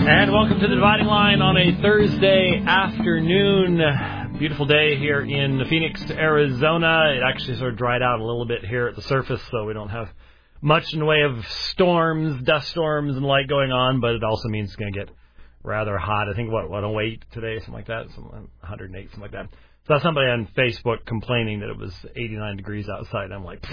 And welcome to the Dividing Line on a Thursday afternoon. Beautiful day here in Phoenix, Arizona. It actually sort of dried out a little bit here at the surface, so we don't have much in the way of storms, dust storms, and light going on, but it also means it's going to get rather hot. I think, 108 today, something like that, 108, something like that. So that's somebody on Facebook complaining that it was 89 degrees outside. I'm like,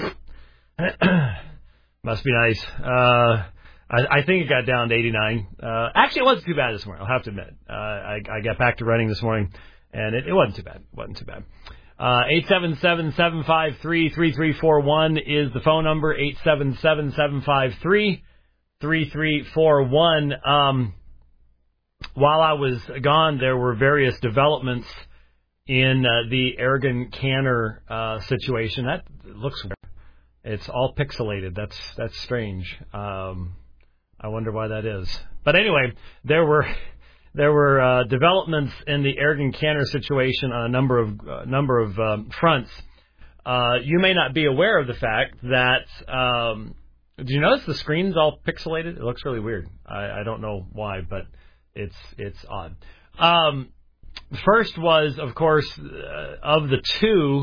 must be nice. I think it got down to 89. Actually, it wasn't too bad this morning, I'll have to admit. I got back to running this morning, and it wasn't too bad. It wasn't too bad. 877-753-3341 is the phone number, 877-753-3341. While I was gone, there were various developments in the Ergen Canner situation. That looks weird. It's all pixelated. That's strange. I wonder why that is. But anyway, there were developments in the Ergen Canner situation on a number of fronts. You may not be aware of the fact that. Do you notice the screen's all pixelated? It looks really weird. I don't know why, but it's odd. First was, of course, of the two,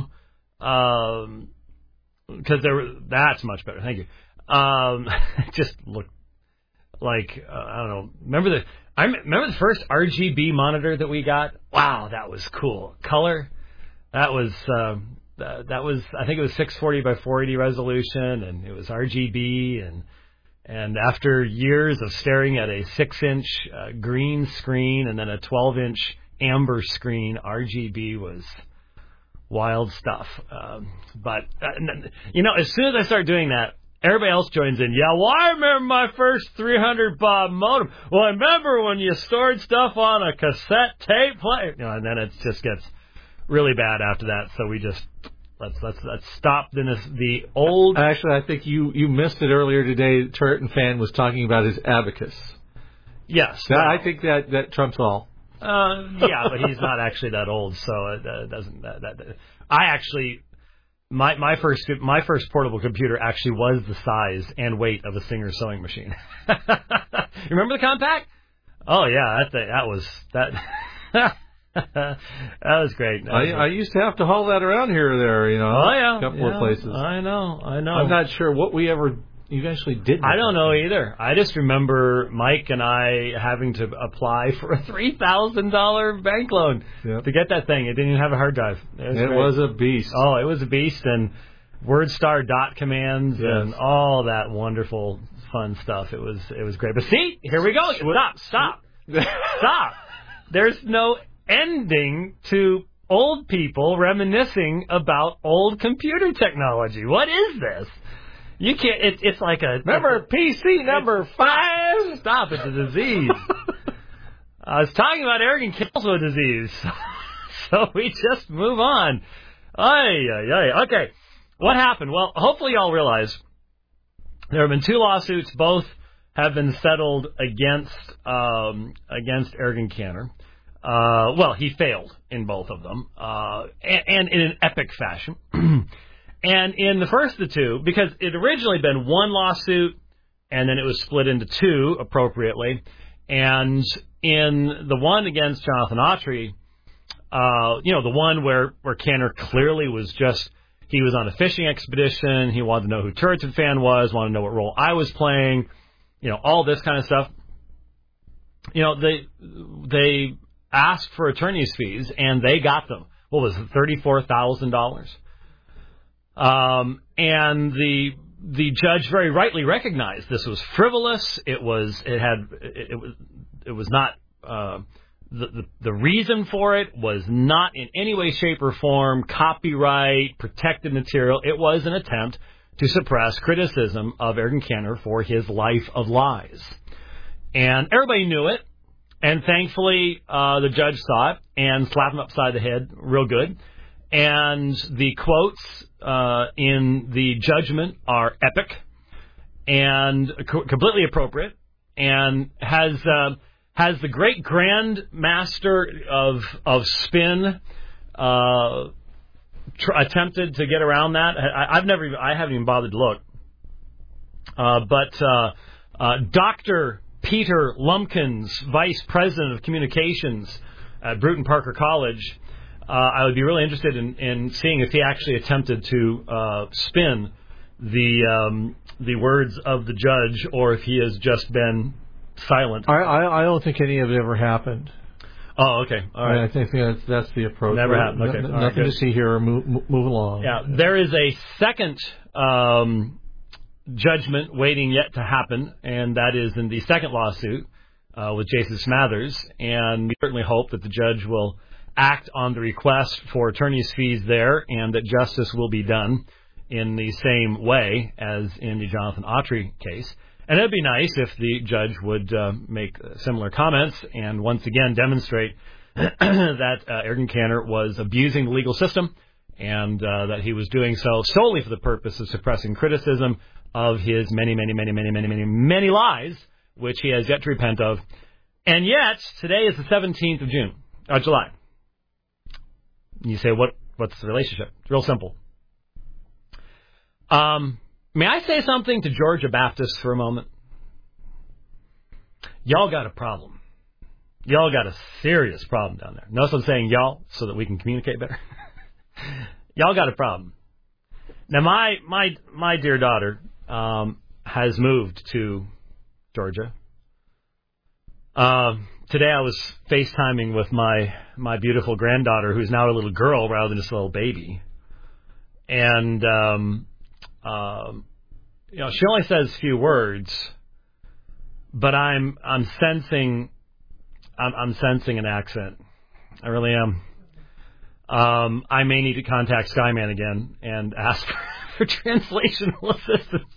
because that's much better. Thank you. It just looked like I don't know. Remember the first RGB monitor that we got? Wow, that was cool. Color. That was I think it was 640 by 480 resolution, and it was RGB, and after years of staring at a 6-inch green screen and then a 12-inch amber screen, RGB was wild stuff. But as soon as I start doing that, everybody else joins in. Yeah, well, I remember my first 300 baud modem. Well, I remember when you stored stuff on a cassette tape player. And then it just gets really bad after that. So we just let's stop the old. Actually, I think you missed it earlier today. Turretin Fan was talking about his abacus. Yes, I think that trumps all. Yeah, but he's not actually that old, so it doesn't. I actually. My first portable computer actually was the size and weight of a Singer sewing machine. You remember the compact? Oh yeah, that was great. I used to have to haul that around here or there, Oh yeah, a couple of places. I know. I'm not sure what you actually did. I don't know either. I just remember Mike and I having to apply for a $3,000 bank loan to get that thing. It didn't even have a hard drive. It was a beast. Oh, it was a beast, and WordStar dot commands and all that wonderful fun stuff. It was great. But see, here we go. Stop. There's no ending to old people reminiscing about old computer technology. What is this? You can't. It's like a. Remember PC number 5? Stop! It's a disease. I was talking about Ergen Canner, also a disease. So we just move on. Okay. What happened? Well, hopefully y'all realize there have been 2 lawsuits. Both have been settled against Ergen Canner. Well, he failed in both of them, and in an epic fashion. And in the first of the 2, because it had originally been 1 lawsuit, and then it was split into 2 appropriately. And in the one against Jonathan Autry, the one where Canner clearly was he was on a fishing expedition, he wanted to know who Turretin Fan was, wanted to know what role I was playing, all this kind of stuff. They asked for attorney's fees, and they got them. What was it, $34,000? And the judge very rightly recognized this was frivolous. It was not the reason for it was not in any way, shape, or form copyright protected material. It was an attempt to suppress criticism of Ergen Canner for his life of lies, and everybody knew it. And thankfully, the judge saw it and slapped him upside the head real good. And the quotes in the judgment are epic and completely appropriate, and has the great grand master of spin attempted to get around that. I haven't even bothered to look. But Dr. Peter Lumpkins, Vice President of Communications at Bruton Parker College. I would be really interested in seeing if he actually attempted to spin the words of the judge, or if he has just been silent. I don't think any of it ever happened. Oh, okay. All right. I think that's the approach. Never happened. Okay. Nothing to see here. Move along. Yeah. There is a second judgment waiting yet to happen, and that is in the second lawsuit with Jason Smathers. And we certainly hope that the judge will act on the request for attorney's fees there, and that justice will be done in the same way as in the Jonathan Autry case. And it would be nice if the judge would make similar comments and once again demonstrate that Eric Cantor was abusing the legal system, and that he was doing so solely for the purpose of suppressing criticism of his many lies, which he has yet to repent of. And yet, today is the 17th of July. You say, what's the relationship? It's real simple. May I say something to Georgia Baptists for a moment? Y'all got a problem. Y'all got a serious problem down there. Notice I'm saying y'all so that we can communicate better. Y'all got a problem. Now, my dear daughter has moved to Georgia. Today I was FaceTiming with my beautiful granddaughter, who's now a little girl rather than just a little baby. And she only says few words, but I'm sensing an accent. I really am. I may need to contact Skyman again and ask for translational assistance.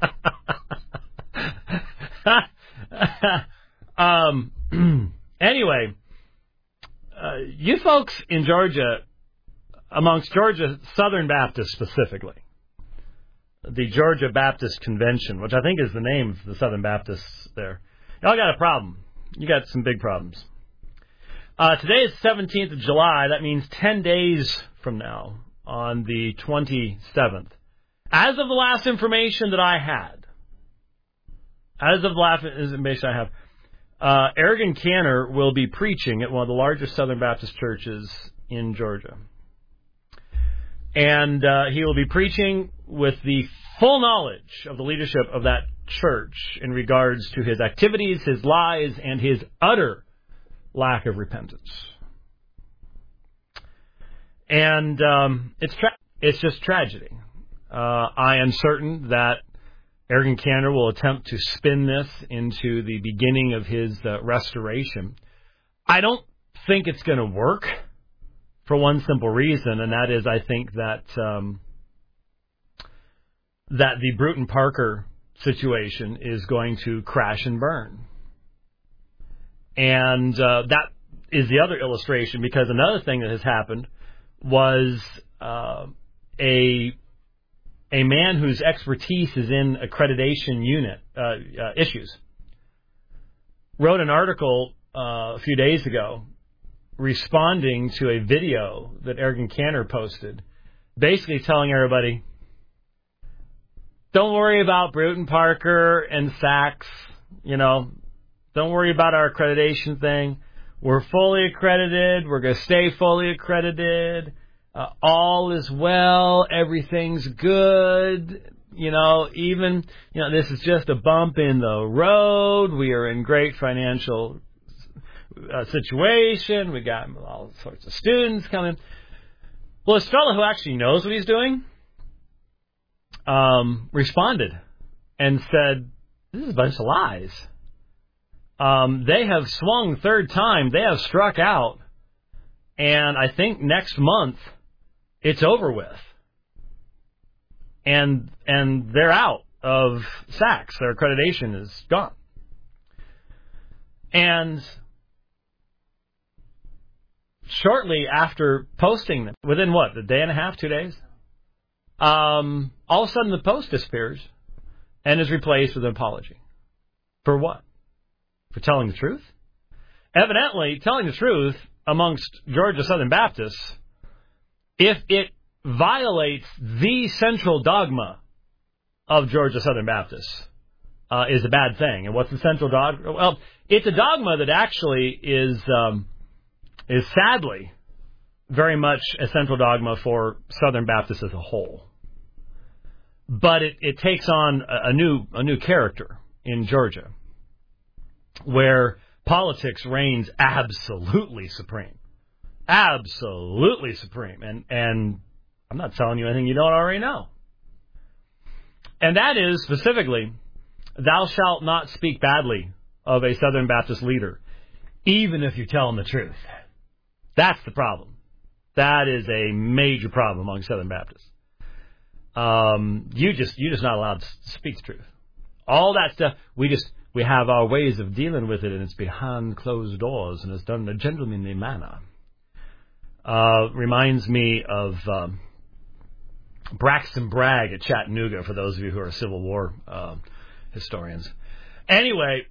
Anyway, you folks in Georgia, amongst Georgia Southern Baptists specifically, the Georgia Baptist Convention, which I think is the name of the Southern Baptists there, y'all got a problem. You got some big problems. Today is 17th of July. That means 10 days from now, on the 27th. As of the last information that I had, Eric Cantor will be preaching at one of the largest Southern Baptist churches in Georgia. And he will be preaching with the full knowledge of the leadership of that church in regards to his activities, his lies, and his utter lack of repentance. And it's just tragedy. I am certain that Eric Cantor will attempt to spin this into the beginning of his restoration. I don't think it's going to work for one simple reason, and that is I think that that the Bruton Parker situation is going to crash and burn. And that is the other illustration, because another thing that has happened was a man whose expertise is in accreditation issues wrote an article a few days ago responding to a video that Eric Cantor posted, basically telling everybody, don't worry about Bruton Parker and Sachs, don't worry about our accreditation thing. We're fully accredited. We're going to stay fully accredited. All is well. Everything's good. This is just a bump in the road. We are in great financial situation. We got all sorts of students coming. Well, this fellow who actually knows what he's doing responded and said, this is a bunch of lies. They have swung third time. They have struck out. And I think next month it's over with. And they're out of Sachs. Their accreditation is gone. And shortly after posting them, within a day and a half, 2 days, all of a sudden the post disappears and is replaced with an apology. For what? For telling the truth? Evidently, telling the truth amongst Georgia Southern Baptists, if it violates the central dogma of Georgia Southern Baptists, is a bad thing. And what's the central dogma? Well, it's a dogma that actually is sadly very much a central dogma for Southern Baptists as a whole. But it takes on a new character in Georgia, where politics reigns absolutely supreme. Absolutely supreme. And I'm not telling you anything you don't already know. And that is specifically, thou shalt not speak badly of a Southern Baptist leader, even if you tell them the truth. That's the problem. That is a major problem among Southern Baptists. You're just not allowed to speak the truth. All that stuff, we have our ways of dealing with it, and it's behind closed doors, and it's done in a gentlemanly manner. Reminds me of Braxton Bragg at Chattanooga, for those of you who are Civil War historians. Anyway,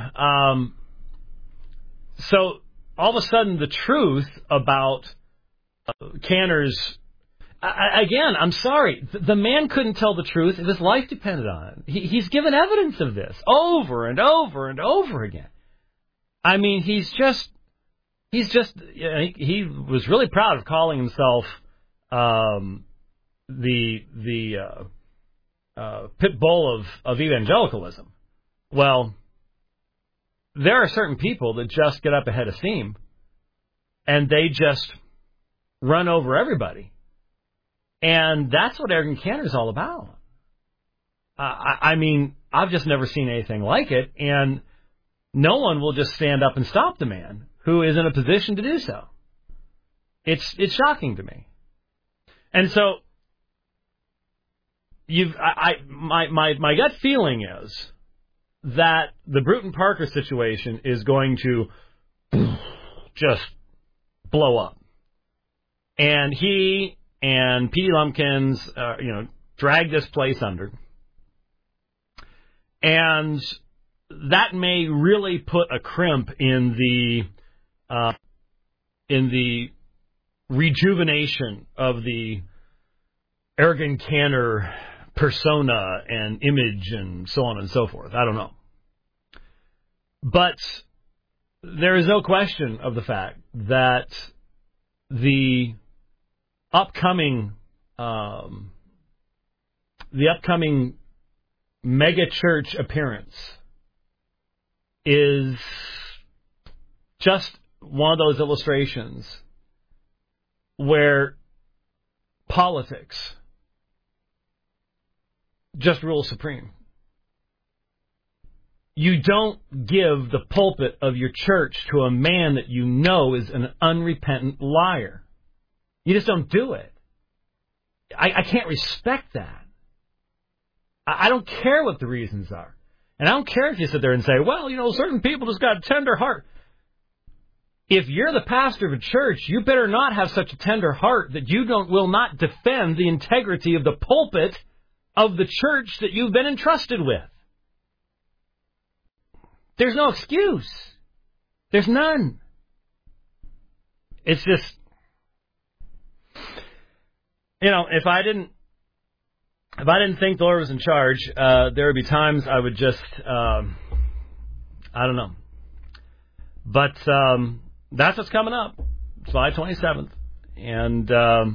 so all of a sudden the truth about Cantor's, again, I'm sorry, the man couldn't tell the truth if his life depended on it. He's given evidence of this over and over and over again. I mean, he was really proud of calling himself the pit bull of evangelicalism. Well, there are certain people that just get up ahead of steam, and they just run over everybody. And that's what Eric Cantor's all about. I mean, I've just never seen anything like it, and no one will just stand up and stop the man who is in a position to do so. It's shocking to me. And so my gut feeling is that the Bruton Parker situation is going to just blow up. And he and Petey Lumpkins, drag this place under. And that may really put a crimp in the rejuvenation of the Eric Cantor persona and image and so on and so forth. I don't know. But there is no question of the fact that the upcoming mega church appearance is just one of those illustrations where politics just rules supreme. You don't give the pulpit of your church to a man that you know is an unrepentant liar. You just don't do it. I can't respect that. I don't care what the reasons are. And I don't care if you sit there and say, well, certain people just got a tender heart. If you're the pastor of a church, you better not have such a tender heart that you will not defend the integrity of the pulpit of the church that you've been entrusted with. There's no excuse. There's none. It's just, if I didn't think the Lord was in charge, there would be times I would just, I don't know. But that's what's coming up, July 27th, and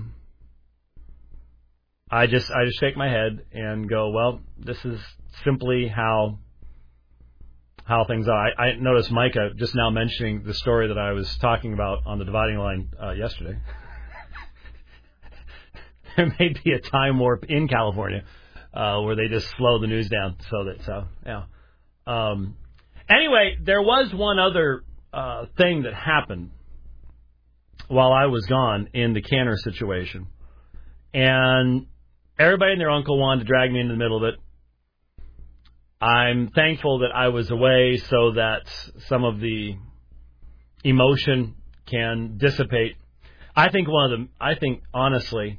I just shake my head and go, well, this is simply how things are. I noticed Micah just now mentioning the story that I was talking about on the dividing line yesterday. There may be a time warp in California where they just slow the news down Anyway, there was one other thing that happened while I was gone in the Cantor situation, and everybody and their uncle wanted to drag me into the middle of it. I'm thankful that I was away so that some of the emotion can dissipate. I think honestly,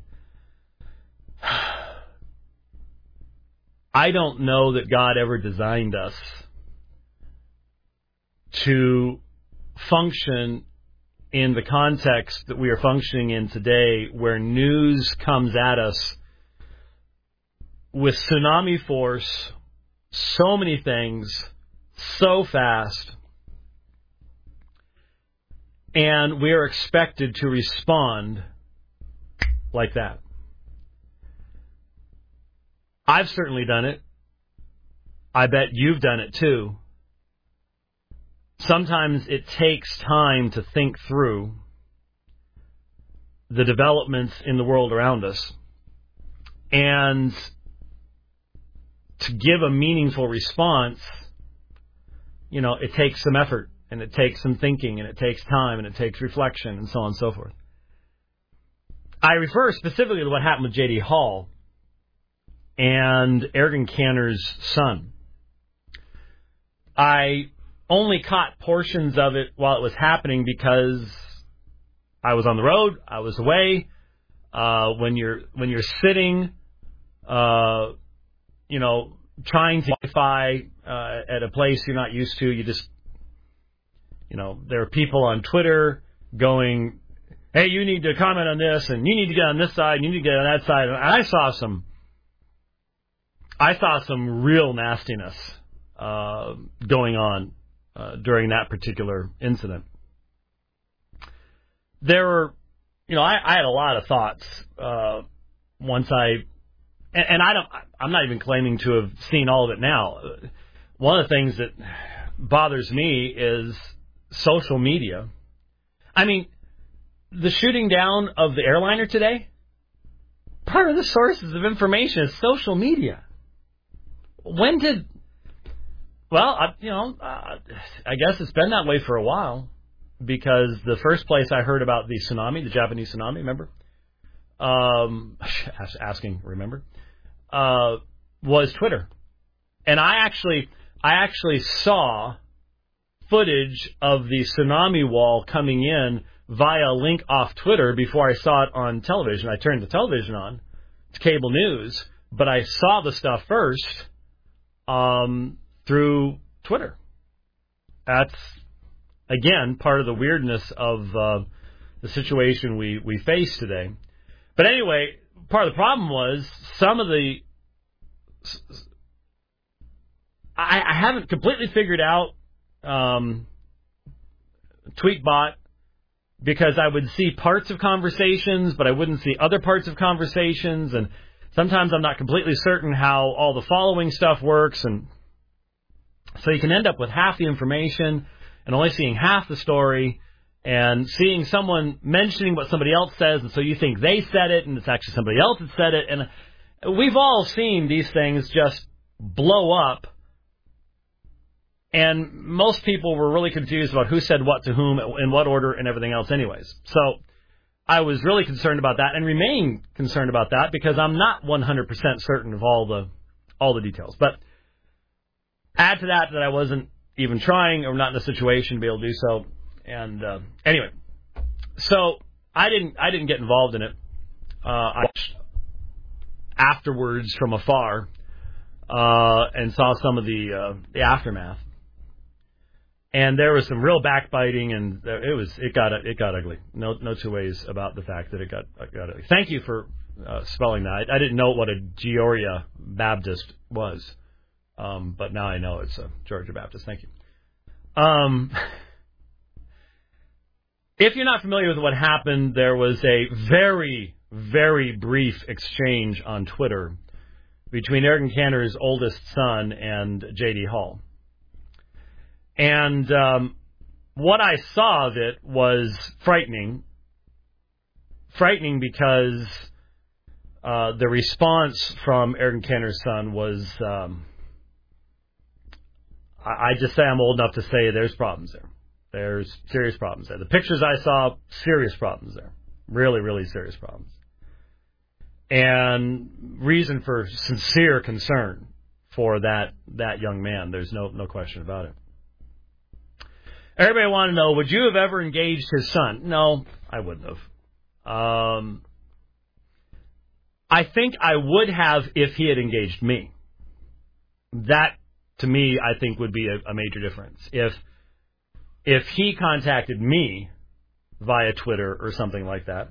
I don't know that God ever designed us to function in the context that we are functioning in today, where news comes at us with tsunami force so many things so fast, and we are expected to respond like that. I've certainly done it. I bet you've done it too. Sometimes it takes time to think through the developments in the world around us and to give a meaningful response. You know, it takes some effort, and it takes some thinking, and it takes time, and it takes reflection, and so on and so forth. I refer specifically to what happened with J.D. Hall and Eric Cantor's son. I only caught portions of it while it was happening because I was on the road, I was away. When you're sitting, trying to Wi-Fi at a place you're not used to, you just, there are people on Twitter going, hey, you need to comment on this, and you need to get on this side, and you need to get on that side. And I saw some real nastiness going on during that particular incident. There were, I had a lot of thoughts once I'm not even claiming to have seen all of it now. One of the things that bothers me is social media. I mean, the shooting down of the airliner today, part of the sources of information is social media. I guess it's been that way for a while, because the first place I heard about the tsunami, the Japanese tsunami, remember? Was Twitter. And I actually saw footage of the tsunami wall coming in via a link off Twitter before I saw it on television. I turned the television on. It's cable news, but I saw the stuff first through Twitter. That's, again, part of the weirdness of the situation we face today. But anyway, part of the problem was some of the... I haven't completely figured out Tweetbot, because I would see parts of conversations, but I wouldn't see other parts of conversations, and sometimes I'm not completely certain how all the following stuff works, and so you can end up with half the information and only seeing half the story, and seeing someone mentioning what somebody else says, and so you think they said it, and it's actually somebody else that said it, and we've all seen these things just blow up. And most people were really confused about who said what to whom, in what order, and everything else anyways. So I was really concerned about that, and remain concerned about that, because I'm not 100% certain of all the details. But add to that I wasn't even trying, or not in a situation to be able to do so. And anyway, so I didn't get involved in it. I watched afterwards from afar and saw some of the aftermath. And there was some real backbiting, and it got ugly. No two ways about the fact that it got ugly. Thank you for spelling that. I didn't know what a Georgia Baptist was, but now I know it's a Georgia Baptist. Thank you. If you're not familiar with what happened, there was a very, very brief exchange on Twitter between Eric Cantor's oldest son and J.D. Hall. And what I saw of it was frightening. Frightening because the response from Eric Cantor's son was, I just say I'm old enough to say there's problems there. There's serious problems there. The pictures I saw, serious problems there. Really, really serious problems. And reason for sincere concern for that young man. There's no question about it. Everybody wanted to know, would you have ever engaged his son? No, I wouldn't have. I think I would have if he had engaged me. That, to me, I think would be a major difference. If he contacted me via Twitter or something like that,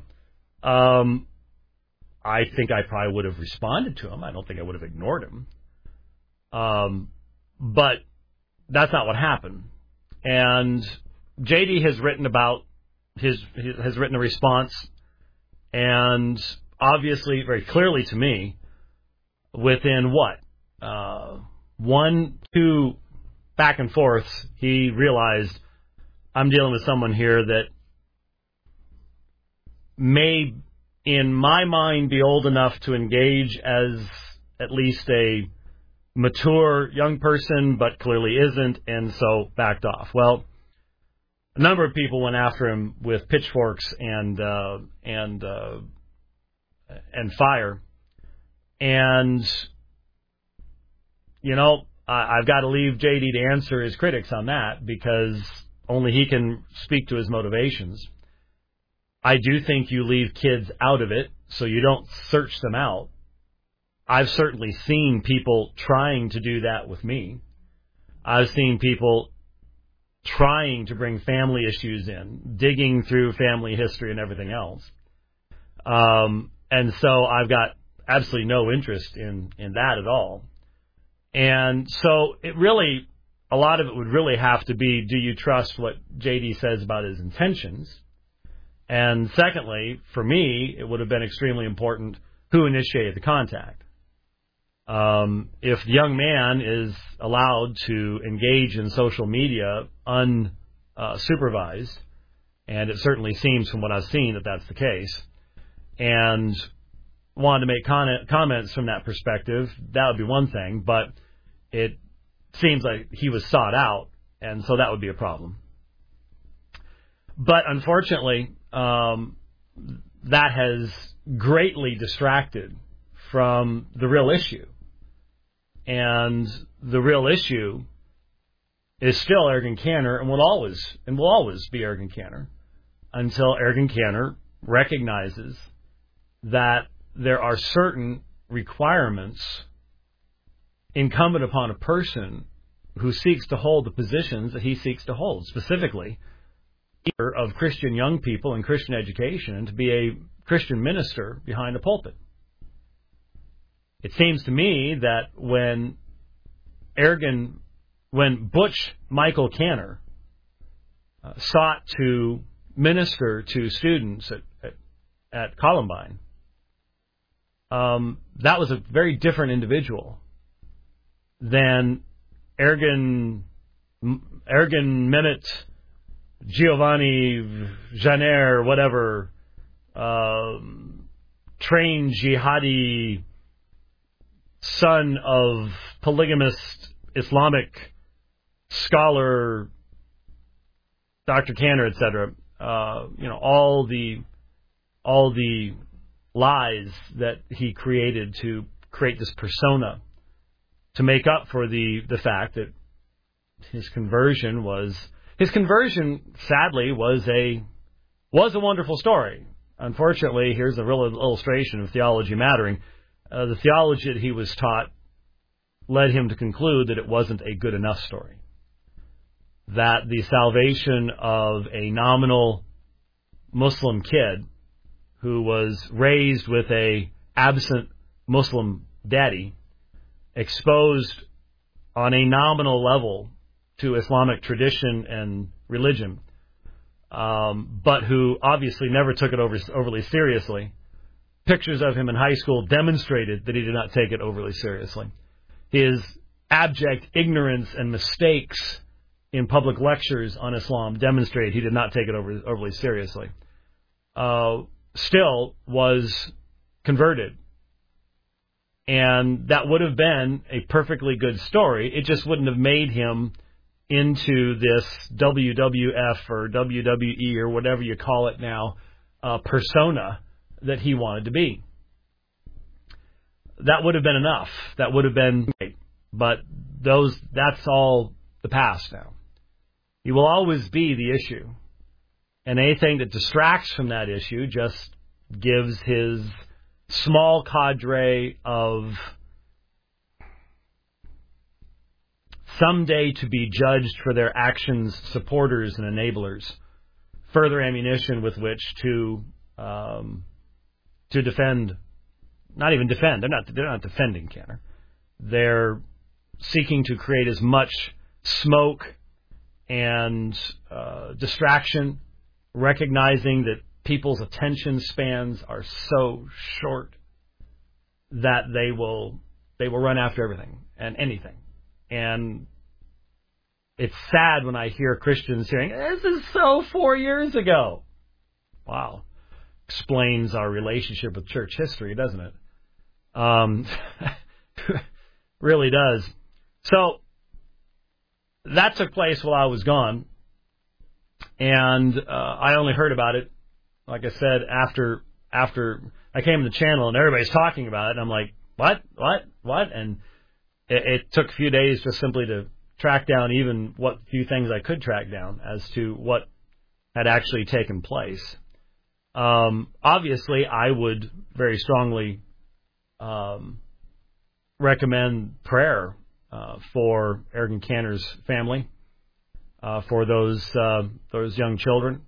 I think I probably would have responded to him. I don't think I would have ignored him. But that's not what happened. And JD has written about has written a response, and obviously, very clearly to me, within 1, 2 back and forths, he realized I'm dealing with someone here that may, in my mind, be old enough to engage as at least a mature young person, but clearly isn't, and so backed off. Well, a number of people went after him with pitchforks and fire, and I've got to leave JD to answer his critics on that, because only he can speak to his motivations. I do think you leave kids out of it, so you don't search them out. I've certainly seen people trying to do that with me. I've seen people trying to bring family issues in, digging through family history and everything else. And so I've got absolutely no interest in that at all. And so a lot of it would really have to be, do you trust what JD says about his intentions? And secondly, for me, it would have been extremely important who initiated the contact. If the young man is allowed to engage in social media unsupervised, and it certainly seems from what I've seen that that's the case, and wanted to make comments from that perspective, that would be one thing, but it seems like he was sought out, and so that would be a problem. But unfortunately, that has greatly distracted from the real issue. And the real issue is still Ergen Cantor, and will always be Ergen Cantor, until Ergen Cantor recognizes that there are certain requirements incumbent upon a person who seeks to hold the positions that he seeks to hold, specifically of Christian young people and Christian education, and to be a Christian minister behind a pulpit. It seems to me that when Butch Michael Cantor sought to minister to students at Columbine, that was a very different individual than Ergen Mehmet Giovanni Janer, whatever, trained jihadi, son of polygamist Islamic scholar Dr. Cantor, etc. All the lies that he created to create this persona to make up for the fact that his conversion, sadly, was a wonderful story. Unfortunately, here's a real illustration of theology mattering. The theology that he was taught led him to conclude that it wasn't a good enough story. That the salvation of a nominal Muslim kid who was raised with a absent Muslim daddy, exposed on a nominal level to Islamic tradition and religion, but who obviously never took it overly seriously. Pictures of him in high school demonstrated that he did not take it overly seriously. His abject ignorance and mistakes in public lectures on Islam demonstrated he did not take it overly seriously. Still was converted. And that would have been a perfectly good story. It just wouldn't have made him into this WWF or WWE or whatever you call it now, persona that he wanted to be. That would have been enough. That would have been great. But that's all the past now. He will always be the issue. And anything that distracts from that issue just gives his small cadre of someday to be judged for their actions supporters and enablers further ammunition with which to defend, not even defend. They're not defending Cantor. They're seeking to create as much smoke and distraction, recognizing that people's attention spans are so short that they will run after everything and anything. And it's sad when I hear Christians saying, "This is so 4 years ago." Wow. Explains our relationship with church history, doesn't it? Really does. So that took place while I was gone. And I only heard about it, like I said, after I came to the channel and everybody's talking about it. And I'm like, what? And it took a few days just simply to track down even what few things I could track down as to what had actually taken place. Obviously, I would very strongly recommend prayer for Eric and Cantor's family, for those young children.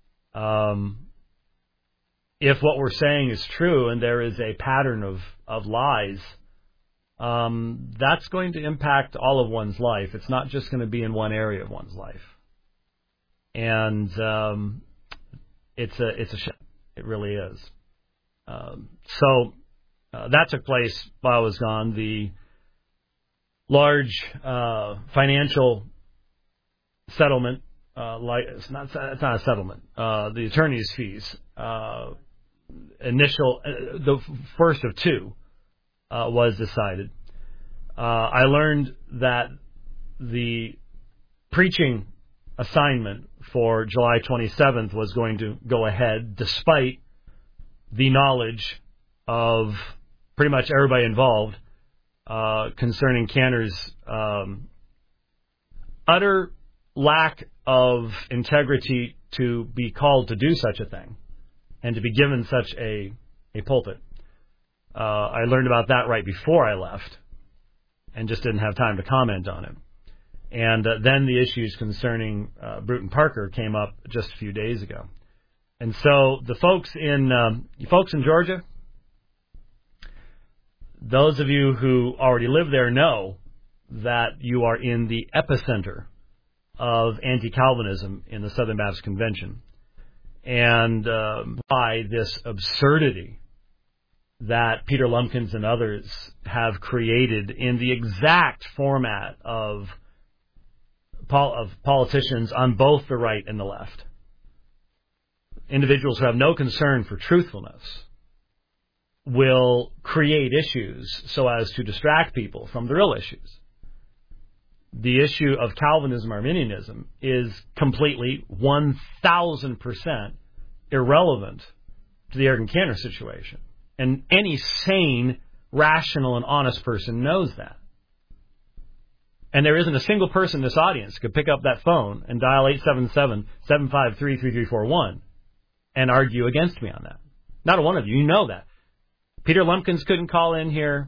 If what we're saying is true and there is a pattern of lies, that's going to impact all of one's life. It's not just going to be in one area of one's life. And it's a shame. It really is. So that took place while I was gone. The large financial settlement, it's not a settlement. The attorney's fees, the first of two, was decided. I learned that the preaching assignment for July 27th was going to go ahead despite the knowledge of pretty much everybody involved concerning Cantor's utter lack of integrity to be called to do such a thing and to be given such a pulpit. I learned about that right before I left and just didn't have time to comment on it. And then the issues concerning Bruton Parker came up just a few days ago. And so the folks in Georgia, those of you who already live there know that you are in the epicenter of anti-Calvinism in the Southern Baptist Convention. And by this absurdity that Peter Lumpkins and others have created in the exact format of politicians on both the right and the left. Individuals who have no concern for truthfulness will create issues so as to distract people from the real issues. The issue of Calvinism, Arminianism, is completely 1,000% irrelevant to the Eric and Cantor situation. And any sane, rational, and honest person knows that. And there isn't a single person in this audience who could pick up that phone and dial 877-753-3341 and argue against me on that. Not a one of you. You know that. Peter Lumpkins couldn't call in here.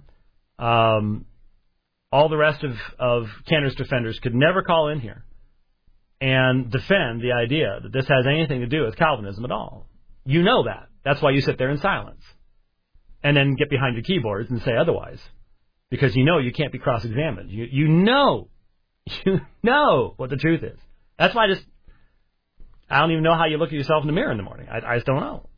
All the rest of Cantor's defenders could never call in here and defend the idea that this has anything to do with Calvinism at all. You know that. That's why you sit there in silence and then get behind your keyboards and say otherwise. Because you know you can't be cross-examined. You know what the truth is. That's why I don't even know how you look at yourself in the mirror in the morning. I just don't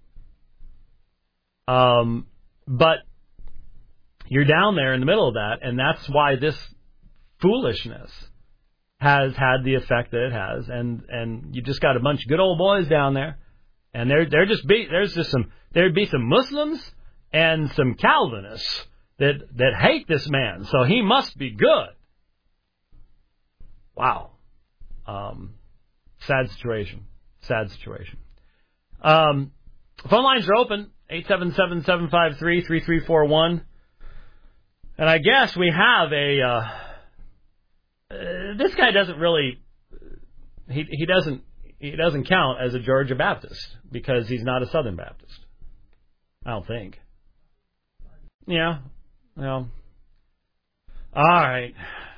know. But you're down there in the middle of that, and that's why this foolishness has had the effect that it has. And you just got a bunch of good old boys down there, and there'd be some Muslims and some Calvinists that hate this man, so he must be good. Wow. Sad situation. Phone lines are open, 877-753-3341. And I guess we have this guy doesn't really, he doesn't count as a Georgia Baptist because he's not a Southern Baptist. I don't think. Yeah. Well, all right.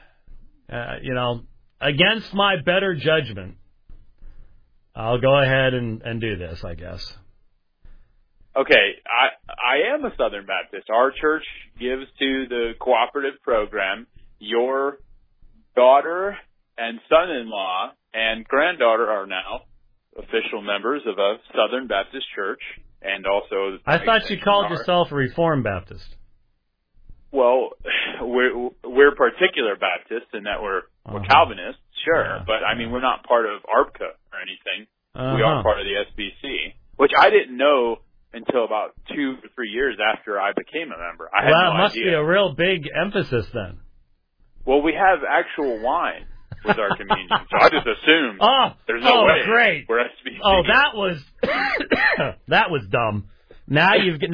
Against my better judgment, I'll go ahead and do this, I guess. Okay, I am a Southern Baptist. Our church gives to the cooperative program, your daughter and son-in-law and granddaughter are now official members of a Southern Baptist church, and also... I thought you called yourself a Reformed Baptist. Well, we're particular Baptists in that we're Calvinists, sure, but I mean, we're not part of ARBCA or anything. We are part of the SBC, which I didn't know until about 2 or 3 years after I became a member. I had no idea. It must be a real big emphasis then. Well, we have actual wine with our communion, so I just assumed there's no way great. we're SBC. Oh, that was dumb. Now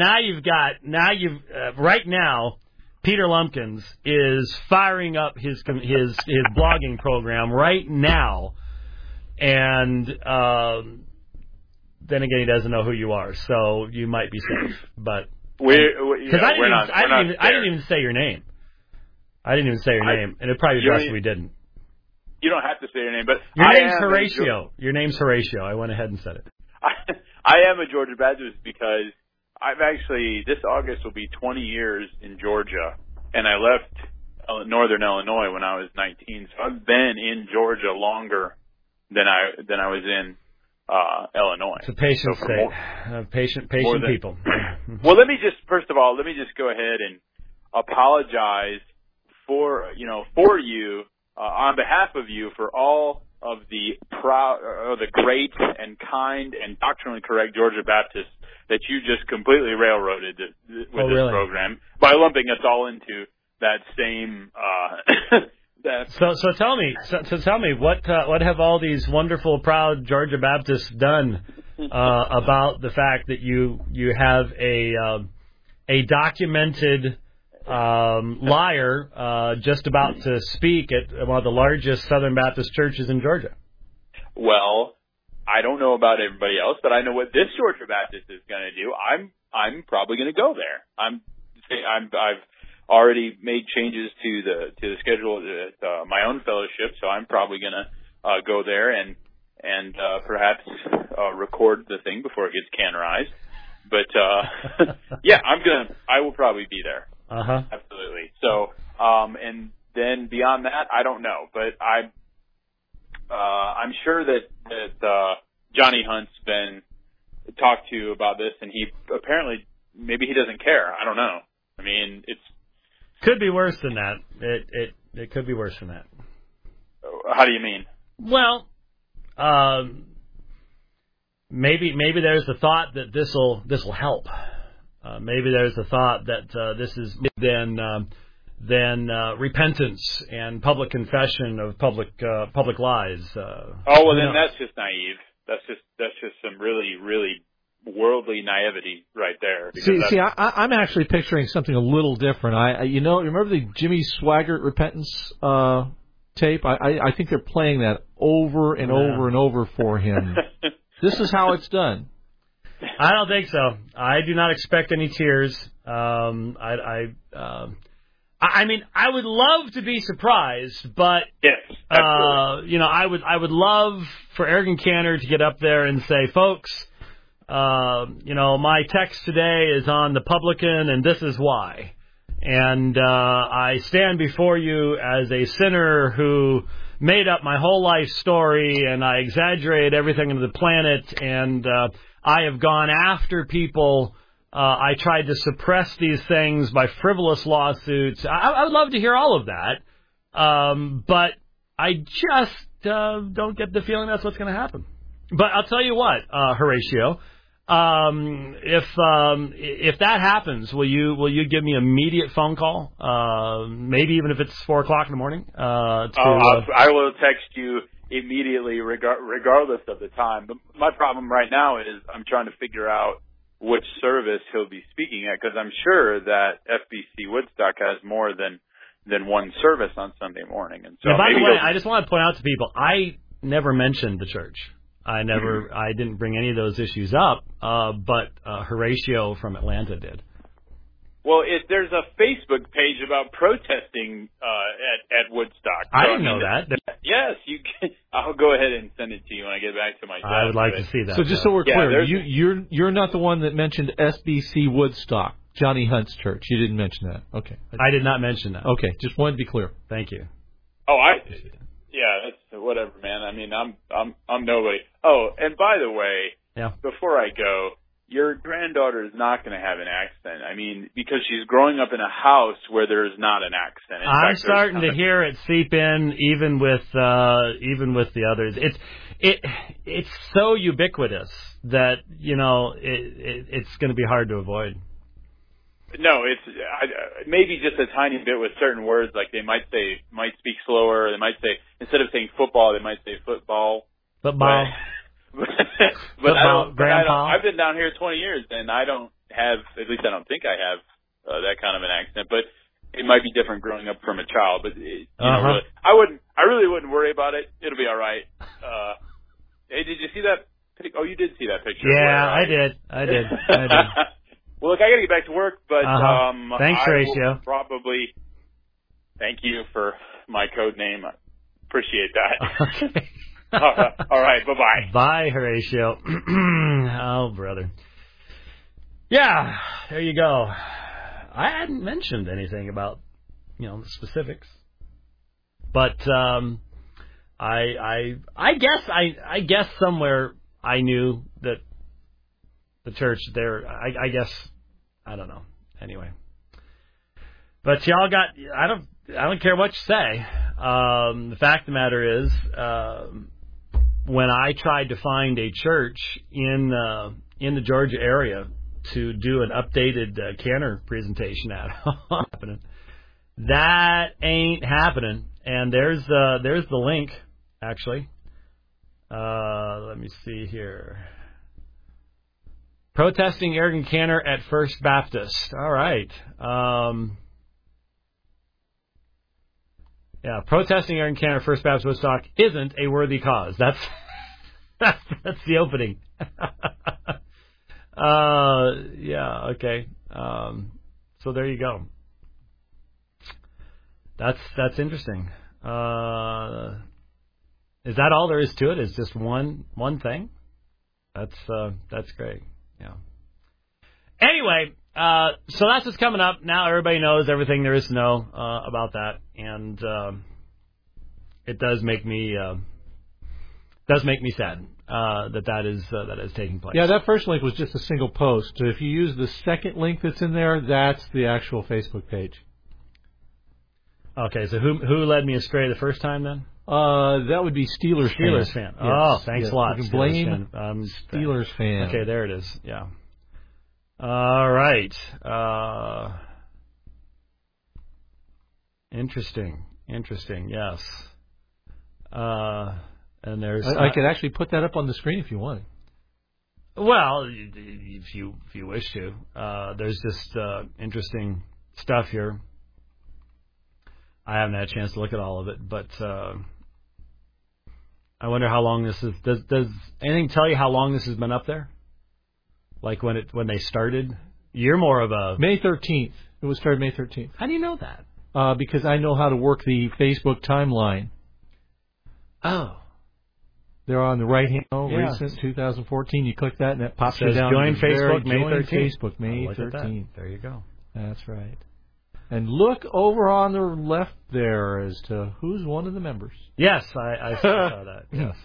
right now, Peter Lumpkins is firing up his blogging program right now, and then again, he doesn't know who you are, so you might be safe. But because I didn't even say your name. I didn't even say your name, and it probably be best we didn't. You don't have to say your name, but your name's Horatio. Your name's Horatio. I went ahead and said it. I am a Georgia Baptist because I've actually, this August will be 20 years in Georgia, and I left Northern Illinois when I was 19, so I've been in Georgia longer than I was in Illinois. It's a patient state. Patient people. Well, let me just go ahead and apologize for you, on behalf of you, for all of the great and kind and doctrinally correct Georgia Baptists that you just completely railroaded with this program by lumping us all into that same. So tell me what have all these wonderful, proud Georgia Baptists done about the fact that you have a documented liar just about to speak at one of the largest Southern Baptist churches in Georgia? Well, I don't know about everybody else, but I know what this Georgia Baptist is going to do. I'm probably going to go there. I've already made changes to the schedule at my own fellowship, so I'm probably going to go there and perhaps record the thing before it gets canorized. But yeah, I will probably be there. Absolutely. So, and then beyond that, I don't know, but I'm sure that Johnny Hunt's been talked to about this, and he apparently, maybe he doesn't care. I don't know. I mean, could be worse than that. It could be worse than that. How do you mean? Well, maybe there's the thought that this will help. Maybe there's the thought that this is than repentance and public confession of public lies. Then that's just naive. That's just some really, really worldly naivety right there. See, I'm actually picturing something a little different. Remember the Jimmy Swaggart repentance tape? I think they're playing that over and over and over for him. This is how it's done. I don't think so. I do not expect any tears. I mean, I would love to be surprised, but yes, I would love for Eric Cantor to get up there and say, folks, my text today is on the publican, and this is why. And I stand before you as a sinner who made up my whole life story, and I exaggerated everything on the planet, and I have gone after people. I tried to suppress these things by frivolous lawsuits. I would love to hear all of that, but I just don't get the feeling that's what's going to happen. But I'll tell you what, Horatio, if that happens, will you give me an immediate phone call? Maybe even if it's 4:00 in the morning. I will text you immediately, regardless of the time. But my problem right now is I'm trying to figure out which service he'll be speaking at, because I'm sure that FBC Woodstock has more than one service on Sunday morning. And so, by the way, I just want to point out to people, I never mentioned the church. I didn't bring any of those issues up, but Horatio from Atlanta did. Well, there's a Facebook page about protesting at Woodstock. I didn't know that. Yes, you can. I'll go ahead and send it to you when I get back to my desk. I would like to see that. So just so we're clear, you're not the one that mentioned SBC Woodstock. Johnny Hunt's church. You didn't mention that. Okay. I did not mention that. Okay, just wanted to be clear. Thank you. Oh, that's whatever, man. I mean, I'm nobody. Oh, and by the way, before I go, your granddaughter is not going to have an accent. I mean, because she's growing up in a house where there's not an accent. I'm starting to hear it seep in, even with the others. It's so ubiquitous that it's going to be hard to avoid. No, it's maybe just a tiny bit with certain words. Like they might speak slower. They might say, instead of saying football, they might say football. Football. But I've been down here 20 years, and I don't have, at least I don't think I have that kind of an accent. But it might be different growing up from a child. But really, I really wouldn't worry about it. It'll be all right. Hey, did you see that? Oh, you did see that picture. Yeah, I did. Well, look, I got to get back to work, but thanks, Horatio. Probably thank you for my code name. I appreciate that. Okay. All right, bye-bye. Bye, Horatio. Oh, brother. Yeah, there you go. I hadn't mentioned anything about, the specifics. But I guess somewhere I knew that the church there, I guess, I don't know. Anyway. But y'all I don't care what you say. The fact of the matter is, when I tried to find a church in the Georgia area to do an updated Canner presentation at, that ain't happening. And there's the link, actually. Let me see here. Protesting Eric Canner at First Baptist. All right. Protesting Eric Canner at First Baptist Woodstock isn't a worthy cause. That's the opening. Okay. So there you go. That's interesting. Is that all there is to it? Is just one thing? That's great. Yeah. Anyway, so that's what's coming up. Now everybody knows everything there is to know about that, and it does make me sad that is taking place. Yeah, that first link was just a single post. So if you use the second link that's in there, that's the actual Facebook page. Okay, so who led me astray the first time then? That would be Steelers fan. Yes. Oh, thanks a lot. You can blame Steelers fan. Okay, there it is. Yeah. All right. Interesting. Yes. And there's. I could actually put that up on the screen if you want. Well, if you wish to. There's just interesting stuff here. I haven't had a chance to look at all of it, but I wonder how long this is. Does anything tell you how long this has been up there? Like when they started? You're more of a May 13th. It was started May 13th. How do you know that? Because I know how to work the Facebook timeline. Oh. They're on the right hand. Recent 2014. You click that and that pops you down. Join Facebook May 13th. Facebook May 13th. There you go. That's right. And look over on the left there as to who's one of the members. Yes, I saw that. Yes.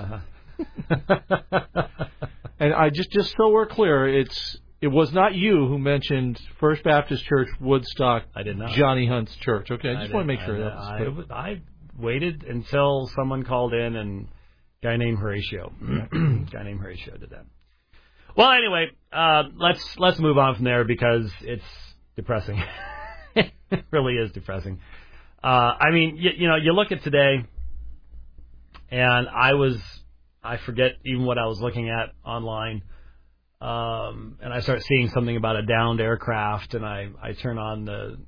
And I just so we're clear, it was not you who mentioned First Baptist Church Woodstock. I did not. Johnny Hunt's church. Okay, I just want to make sure that was clear. I waited until someone called in and a guy named Horatio. Did that. Well, anyway, let's move on from there because it's depressing. It really is depressing. I mean, you look at today, and I forget even what I was looking at online, and I start seeing something about a downed aircraft, and I turn on the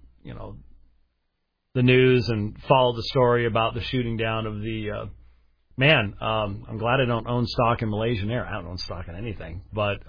news and follow the story about the shooting down of the man. I'm glad I don't own stock in Malaysian Air. I don't own stock in anything, but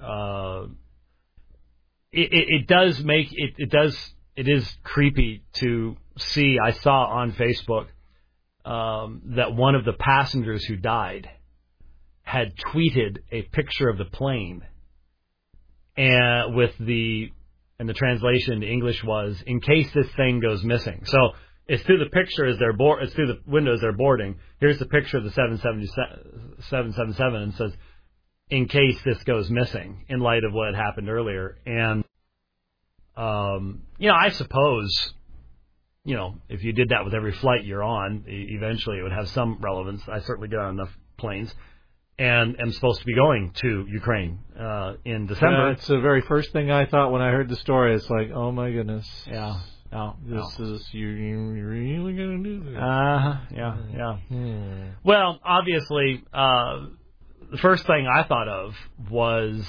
it is creepy to see. I saw on Facebook that one of the passengers who died had tweeted a picture of the plane and with the and the translation to English was, in case this thing goes missing. So it's through the picture as they're it's through the window as they're boarding. Here's the picture of the 777 and says, in case this goes missing, in light of what had happened earlier. And, I suppose, if you did that with every flight you're on, eventually it would have some relevance. I certainly get on enough planes and am supposed to be going to Ukraine in December. Yeah, it's the very first thing I thought when I heard the story. It's like, oh my goodness. Yeah. No, You're really going to do this? Yeah. Well, obviously, the first thing I thought of was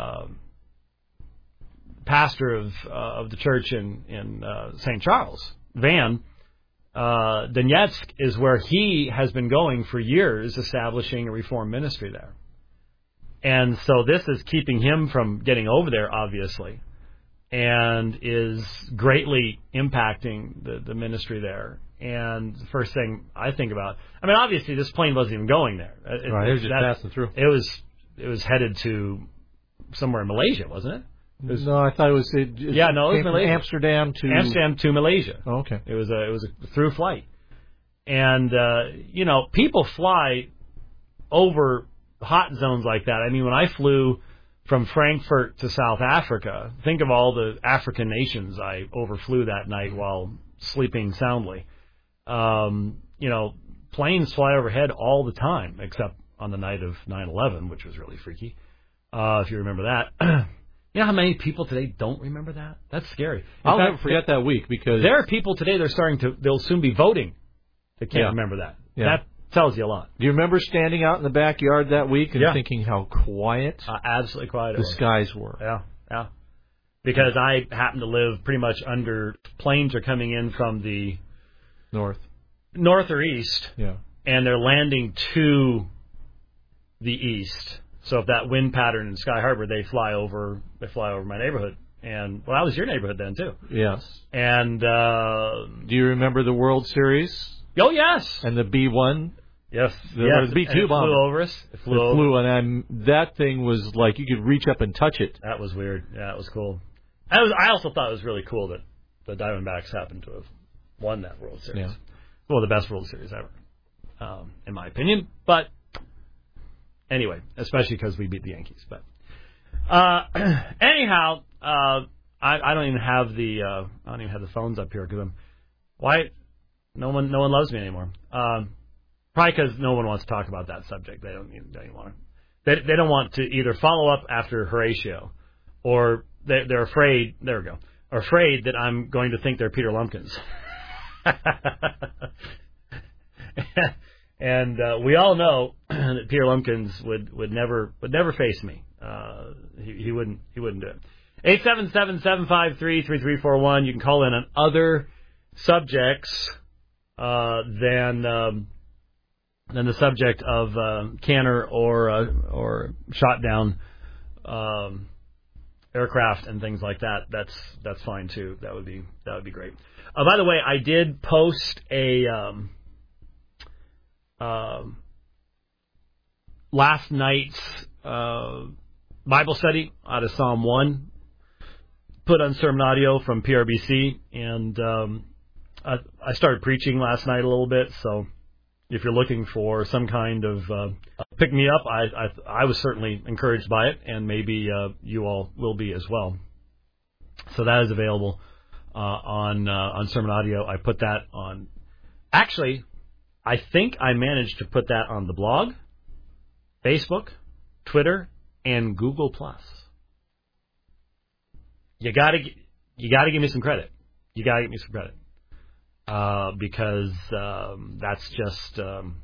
pastor of the church in St. Charles, Van Donetsk, is where he has been going for years, establishing a Reformed ministry there. And so this is keeping him from getting over there, obviously, and is greatly impacting the ministry there. And the first thing I think about, obviously this plane wasn't even going there. It was just passing through. It was headed to somewhere in Malaysia, wasn't it? No, I thought it was. It was Malaysia. Amsterdam to Malaysia. Oh, okay. It was a through flight, and people fly over hot zones like that. When I flew from Frankfurt to South Africa, think of all the African nations I overflew that night while sleeping soundly. Planes fly overhead all the time, except on the night of 9/11, which was really freaky. If you remember that. You know how many people today don't remember that? That's scary. I'll never forget that week, because there are people today they'll soon be voting that can't remember that. Yeah. That tells you a lot. Do you remember standing out in the backyard that week and thinking how quiet absolutely quiet the skies were? Yeah. Because I happen to live pretty much under, planes are coming in from the north or east, and they're landing to the east. So if that wind pattern in Sky Harbor, they fly over my neighborhood. And, that was your neighborhood then, too. Yes. And, do you remember the World Series? Oh, yes. And the B-1? Yes. The B-2 bomber. It flew over us. It flew, and that thing was like you could reach up and touch it. That was weird. Yeah, it was cool. I also thought it was really cool that the Diamondbacks happened to have won that World Series. Yeah. Well, the best World Series ever, in my opinion. But anyway, especially because we beat the Yankees. But anyhow, I don't even have the phones up here because no one loves me anymore. Probably because no one wants to talk about that subject. They don't even want to. They don't want to either follow up after Horatio, or they're afraid. There we go. Are afraid that I'm going to think they're Peter Lumpkins. And we all know that Peter Lumpkins would never face me. He wouldn't do it. 877-753-3341. You can call in on other subjects than the subject of canner or shot down aircraft and things like that. That's fine too. That would be great. By the way, I did post a last night's Bible study out of Psalm 1, put on sermon audio from PRBC, and I started preaching last night a little bit, so if you're looking for some kind of pick me up, I was certainly encouraged by it, and maybe you all will be as well. So that is available on sermon audio. I put that on. Actually, I think I managed to put that on the blog, Facebook, Twitter, and Google+. You gotta give me some credit. Because that's just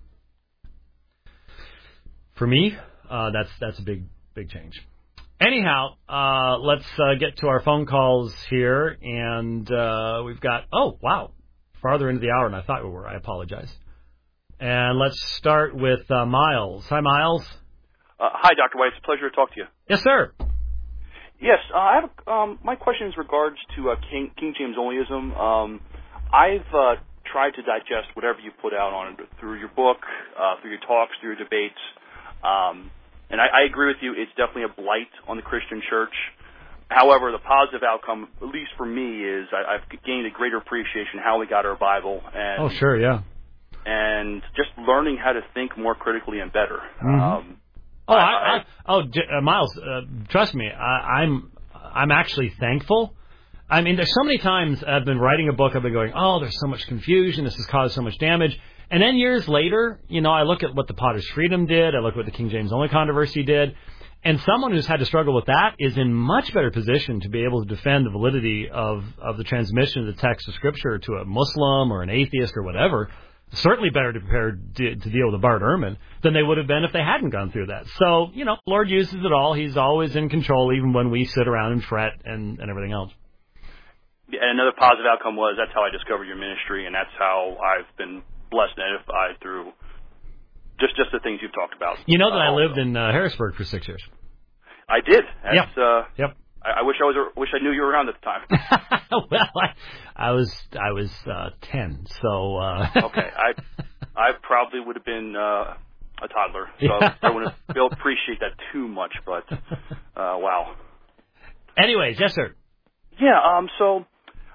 for me. That's a big change. Anyhow, let's get to our phone calls here, and we've got farther into the hour than I thought we were. I apologize. And let's start with Miles. Hi, Miles. Hi, Dr. White. It's a pleasure to talk to you. Yes, sir. Yes, I have my question is regards to King James Onlyism. I've tried to digest whatever you put out on it through your book, through your talks, through your debates, and I agree with you. It's definitely a blight on the Christian church. However, the positive outcome, at least for me, is I've gained a greater appreciation how we got our Bible, and Oh, sure, yeah. and just learning how to think more critically and better. Miles, trust me, I'm actually thankful. I mean, there's so many times I've been writing a book, I've been going, oh, there's so much confusion, this has caused so much damage. And then years later, I look at what the Potter's Freedom did, I look at what the King James Only controversy did, and someone who's had to struggle with that is in much better position to be able to defend the validity of the transmission of the text of Scripture to a Muslim or an atheist or whatever. Certainly better prepared to deal with a Bart Ehrman than they would have been if they hadn't gone through that. So, Lord uses it all. He's always in control, even when we sit around and fret and everything else. And another positive outcome was that's how I discovered your ministry, and that's how I've been blessed and edified through just the things you've talked about. You know that I lived in Harrisburg for 6 years. I did. That's, yep. I wish I knew you were around at the time. Well, I was 10, so. Okay, I probably would have been a toddler, so I wouldn't be able to appreciate that too much. But wow. Anyways, yes, sir. Yeah. So,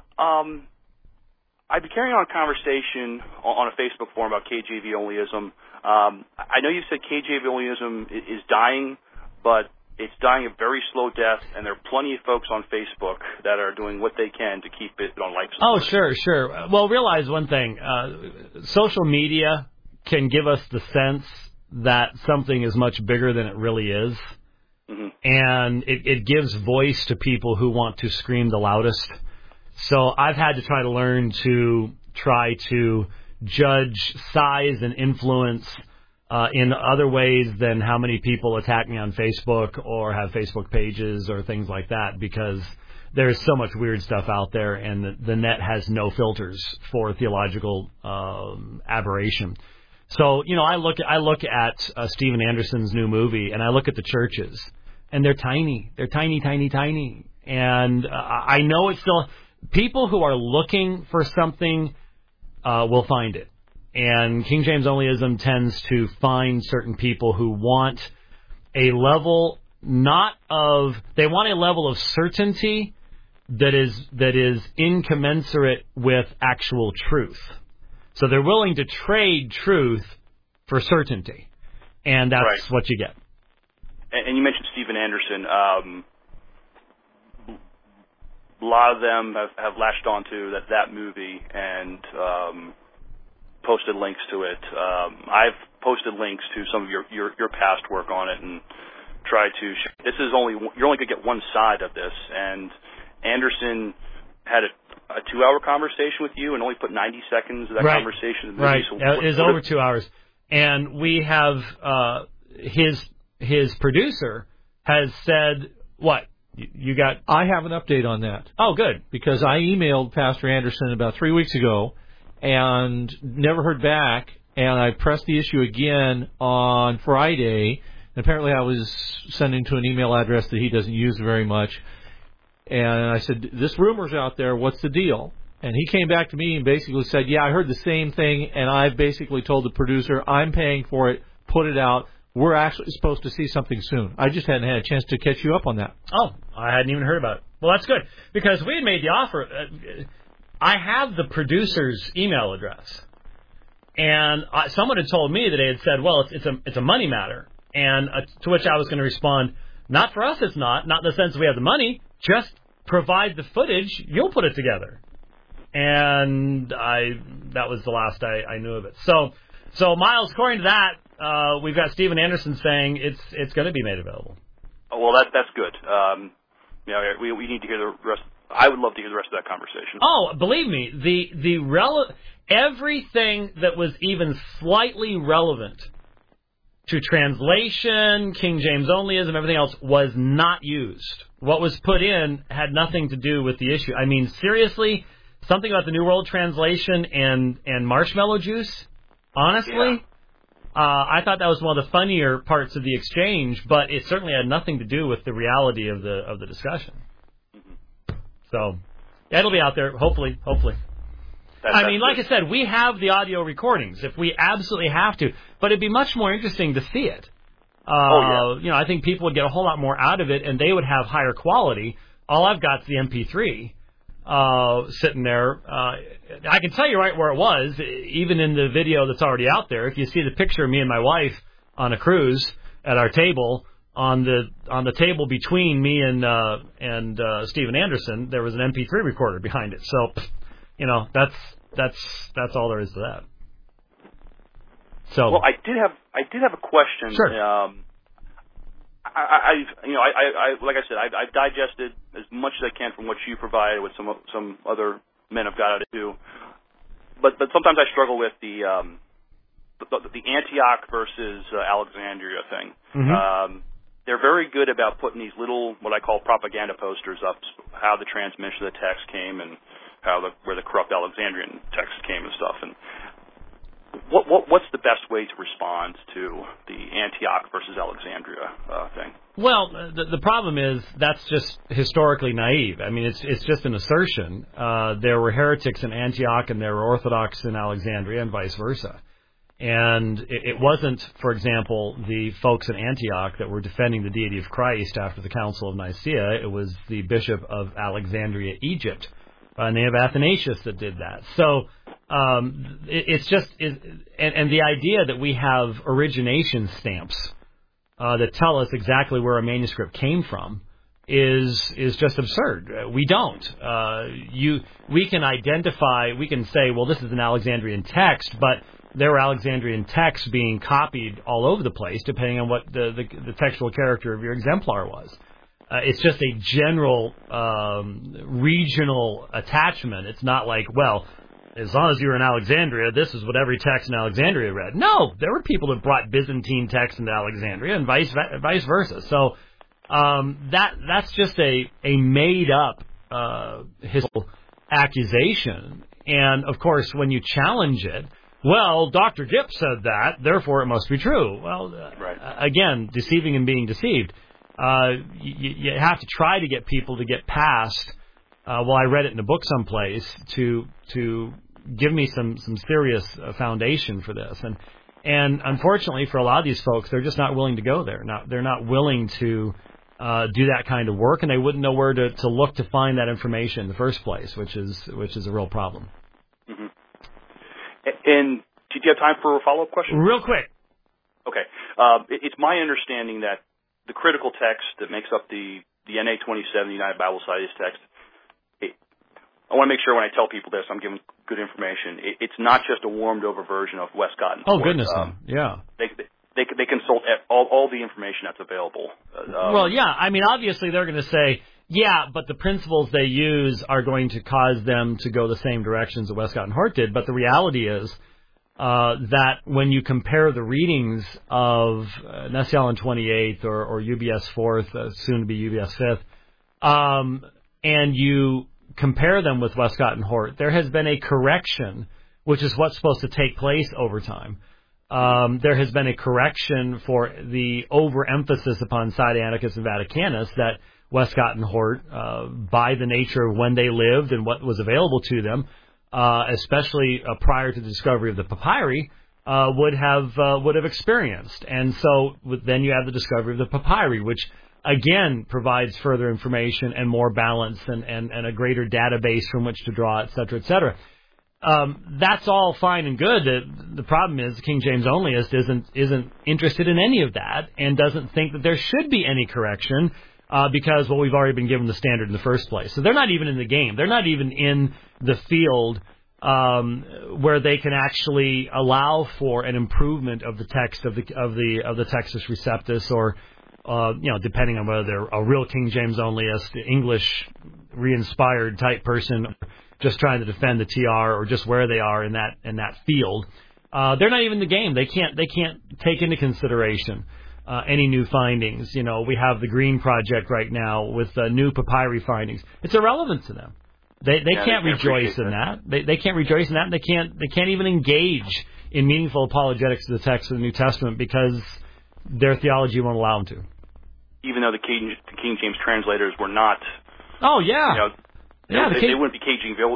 I've been carrying on a conversation on a Facebook forum about KJV onlyism. I know you said KJV onlyism is dying, but it's dying a very slow death, and there are plenty of folks on Facebook that are doing what they can to keep it on life support. Oh, sure. Well, realize one thing. Social media can give us the sense that something is much bigger than it really is. Mm-hmm. And it gives voice to people who want to scream the loudest. So I've had to try to learn to try to judge size and influence in other ways than how many people attack me on Facebook or have Facebook pages or things like that, because there's so much weird stuff out there, and the net has no filters for theological aberration. So, I look at Steven Anderson's new movie, and I look at the churches, and they're tiny. They're tiny, tiny, tiny. And I know it's still people who are looking for something will find it. And King James Onlyism tends to find certain people who want a level they want a level of certainty that is incommensurate with actual truth. So they're willing to trade truth for certainty, and that's right. What you get. And you mentioned Steven Anderson. A lot of them have latched onto that movie and posted links to it. I've posted links to some of your past work on it and tried to. You're only going to get one side of this. And Anderson had a 2-hour conversation with you and only put 90 seconds of that conversation in the movie. Right. So it was over 2 hours. And we have his producer has said, what? You got? I have an update on that. Oh, good. Because I emailed Pastor Anderson about 3 weeks ago and never heard back, and I pressed the issue again on Friday, and apparently I was sending to an email address that he doesn't use very much, and I said, this rumor's out there, what's the deal? And he came back to me and basically said, yeah, I heard the same thing, and I've basically told the producer, I'm paying for it, put it out. We're actually supposed to see something soon. I just hadn't had a chance to catch you up on that. Oh, I hadn't even heard about it. Well, that's good, because we had made the offer. I have the producer's email address, and someone had told me that they had said, well, it's a money matter, and to which I was going to respond, not for us it's not in the sense that we have the money, just provide the footage, you'll put it together. And that was the last I knew of it. So Miles, according to that, we've got Steven Anderson saying it's going to be made available. Oh, well, that's good. We need to hear the rest. I would love to hear the rest of that conversation. Oh, believe me, everything that was even slightly relevant to translation, King James Onlyism, everything else was not used. What was put in had nothing to do with the issue. I mean, seriously, something about the New World Translation and marshmallow juice, honestly, I thought that was one of the funnier parts of the exchange, but it certainly had nothing to do with the reality of the discussion. Mm-hmm. So, it'll be out there, hopefully. I mean, like I said, we have the audio recordings if we absolutely have to, but it'd be much more interesting to see it. I think people would get a whole lot more out of it, and they would have higher quality. all I've got is the MP3 sitting there. I can tell you right where it was, even in the video that's already out there. If you see the picture of me and my wife on a cruise at our table, on the table between me and Steven Anderson, there was an MP3 recorder behind it. So, that's all there is to that. So, well, I did have a question. Sure. Like I said, I've digested as much as I can from what you provided, what some other men have got out of too. But sometimes I struggle with the Antioch versus Alexandria thing. Mm-hmm. They're very good about putting these little, what I call propaganda posters up, how the transmission of the text came and where the corrupt Alexandrian text came and stuff. And what's the best way to respond to the Antioch versus Alexandria thing? Well, the problem is that's just historically naive. I mean, it's just an assertion. There were heretics in Antioch and there were Orthodox in Alexandria and vice versa. And it wasn't, for example, the folks in Antioch that were defending the deity of Christ after the Council of Nicaea. It was the Bishop of Alexandria, Egypt, by the name of Athanasius, that did that. So it's just, and the idea that we have origination stamps that tell us exactly where a manuscript came from is just absurd. We don't. We can identify, we can say, well, this is an Alexandrian text, but there were Alexandrian texts being copied all over the place, depending on what the textual character of your exemplar was. It's just a general regional attachment. It's not like, well, as long as you were in Alexandria, this is what every text in Alexandria read. No, there were people that brought Byzantine texts into Alexandria and vice versa. So that's just a made-up historical accusation. And, of course, when you challenge it, well, Dr. Gipp said that, therefore it must be true. Well, again, deceiving and being deceived. You have to try to get people to get past, well, I read it in a book someplace, to give me some serious foundation for this. And unfortunately for a lot of these folks, they're just not willing to go there. They're not willing to do that kind of work, and they wouldn't know where to look to find that information in the first place, which is a real problem. Mm-hmm. And did you have time for a follow-up question? Real quick. Okay. It's my understanding that the critical text that makes up the NA 27, the United Bible Society's text, I want to make sure when I tell people this, I'm giving good information. It's not just a warmed-over version of Westcott and Hort. Oh, goodness, yeah. They consult all the information that's available. Well, yeah. I mean, obviously they're going to say, yeah, but the principles they use are going to cause them to go the same directions that Westcott and Hort did. But the reality is that when you compare the readings of Nestle-Aland 28th or UBS 4th, soon to be UBS 5th, and you compare them with Westcott and Hort, there has been a correction, which is what's supposed to take place over time. There has been a correction for the overemphasis upon Sinaiticus and Vaticanus that Westcott and Hort, by the nature of when they lived and what was available to them, especially prior to the discovery of the papyri, would have experienced. And so then you have the discovery of the papyri, which again provides further information and more balance and a greater database from which to draw, et cetera, et cetera. That's all fine and good. The problem is the King James Onlyist isn't interested in any of that and doesn't think that there should be any correction because, well, we've already been given the standard in the first place. So they're not even in the game. They're not even in the field where they can actually allow for an improvement of the text of the Textus Receptus, or depending on whether they're a real King James Onlyist, English re-inspired type person, just trying to defend the TR, or just where they are in that field. They're not even in the game. They can't take into consideration any new findings. We have the Green Project right now with new papyri findings. It's irrelevant to them. They can't rejoice in that. They can't rejoice in that, and they can't even engage in meaningful apologetics to the text of the New Testament because their theology won't allow them to. Even though the King James translators were not. Oh yeah. They wouldn't be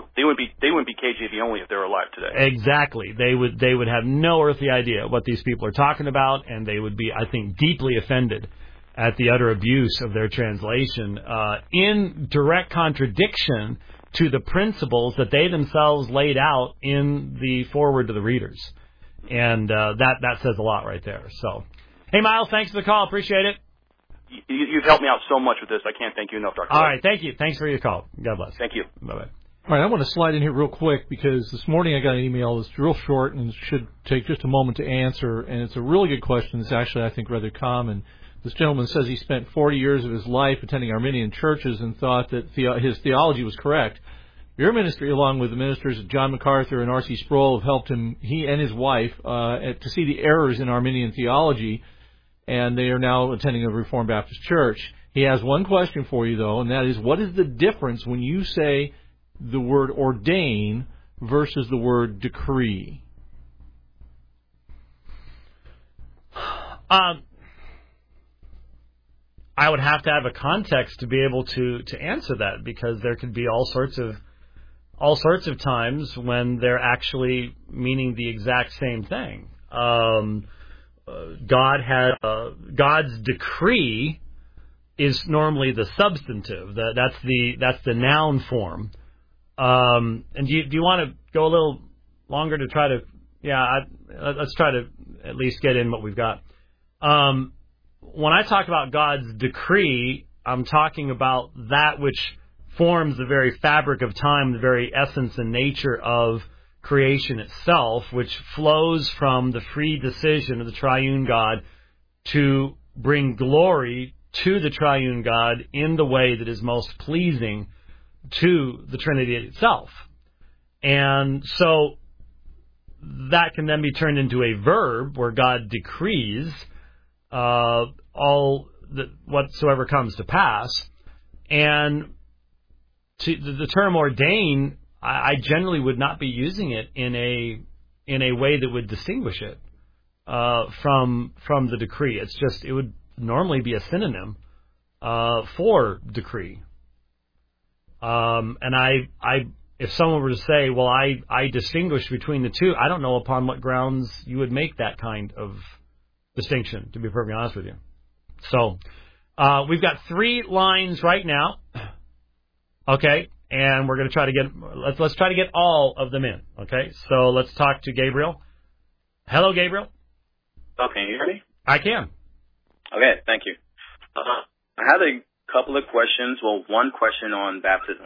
KJV only if they were alive today. Exactly. They would have no earthly idea what these people are talking about, and they would be, I think, deeply offended at the utter abuse of their translation, in direct contradiction to the principles that they themselves laid out in the foreword to the readers. And that says a lot right there. So, hey, Miles, thanks for the call. Appreciate it. You've helped me out so much with this. I can't thank you enough, Dr. All right, thank you. Thanks for your call. God bless. Thank you. Bye-bye. All right, I want to slide in here real quick because this morning I got an email that's real short and should take just a moment to answer, and it's a really good question. It's actually, I think, rather common. This gentleman says he spent 40 years of his life attending Arminian churches and thought that his theology was correct. Your ministry, along with the ministers of John MacArthur and R.C. Sproul, have helped him, he and his wife, to see the errors in Arminian theology, and they are now attending a Reformed Baptist church. He has one question for you, though, and that is, what is the difference when you say the word ordain versus the word decree? I would have to have a context to be able to answer that, because there could be all sorts of times when they're actually meaning the exact same thing. God's decree is normally the substantive. That's the noun form. And do you want to go a little longer to try to? Yeah, let's try to at least get in what we've got. When I talk about God's decree, I'm talking about that which forms the very fabric of time, the very essence and nature of creation itself, which flows from the free decision of the triune God to bring glory to the triune God in the way that is most pleasing to the Trinity itself. And so that can then be turned into a verb where God decrees whatsoever comes to pass. And the term ordain, I generally would not be using it in a way that would distinguish it from the decree. It would normally be a synonym for decree. And if someone were to say, well, I distinguish between the two, I don't know upon what grounds you would make that kind of distinction, to be perfectly honest with you. So, we've got 3 lines right now. Okay, and we're going to try to let's try to get all of them in. Okay, so let's talk to Gabriel. Hello, Gabriel. Oh, can you hear me? I can. Okay, thank you. I had a couple of questions. Well, one question on baptism.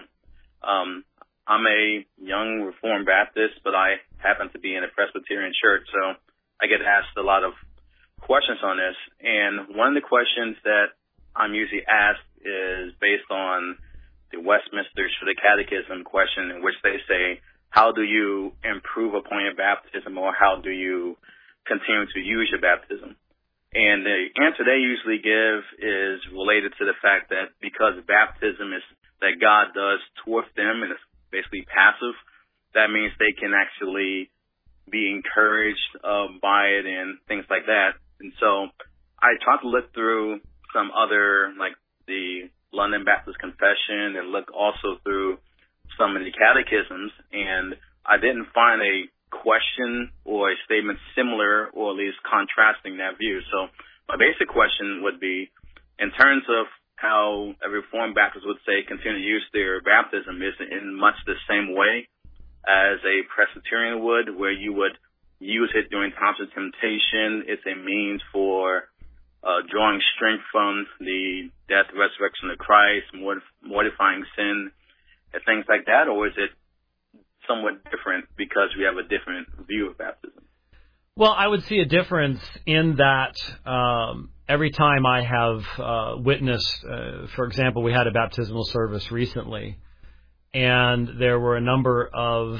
I'm a young Reformed Baptist, but I happen to be in a Presbyterian church, so I get asked a lot of questions on this. And one of the questions that I'm usually asked is based on the Westminster Catechism question, in which they say, how do you improve upon your baptism, or how do you continue to use your baptism? And the answer they usually give is related to the fact that because baptism is that God does towards them, and it's basically passive, that means they can actually be encouraged by it and things like that. And so I tried to look through some other, like the London Baptist Confession, and look also through some of the catechisms, and I didn't find a question or a statement similar, or at least contrasting that view. So my basic question would be, in terms of how a Reformed Baptist would say continue to use their baptism, is it in much the same way as a Presbyterian would, where you would use it during times of temptation? It's a means for drawing strength from the death, resurrection of Christ, mortifying sin, and things like that, or is it somewhat different because we have a different view of baptism? Well, I would see a difference in that every time I have witnessed, for example, we had a baptismal service recently, and there were a number of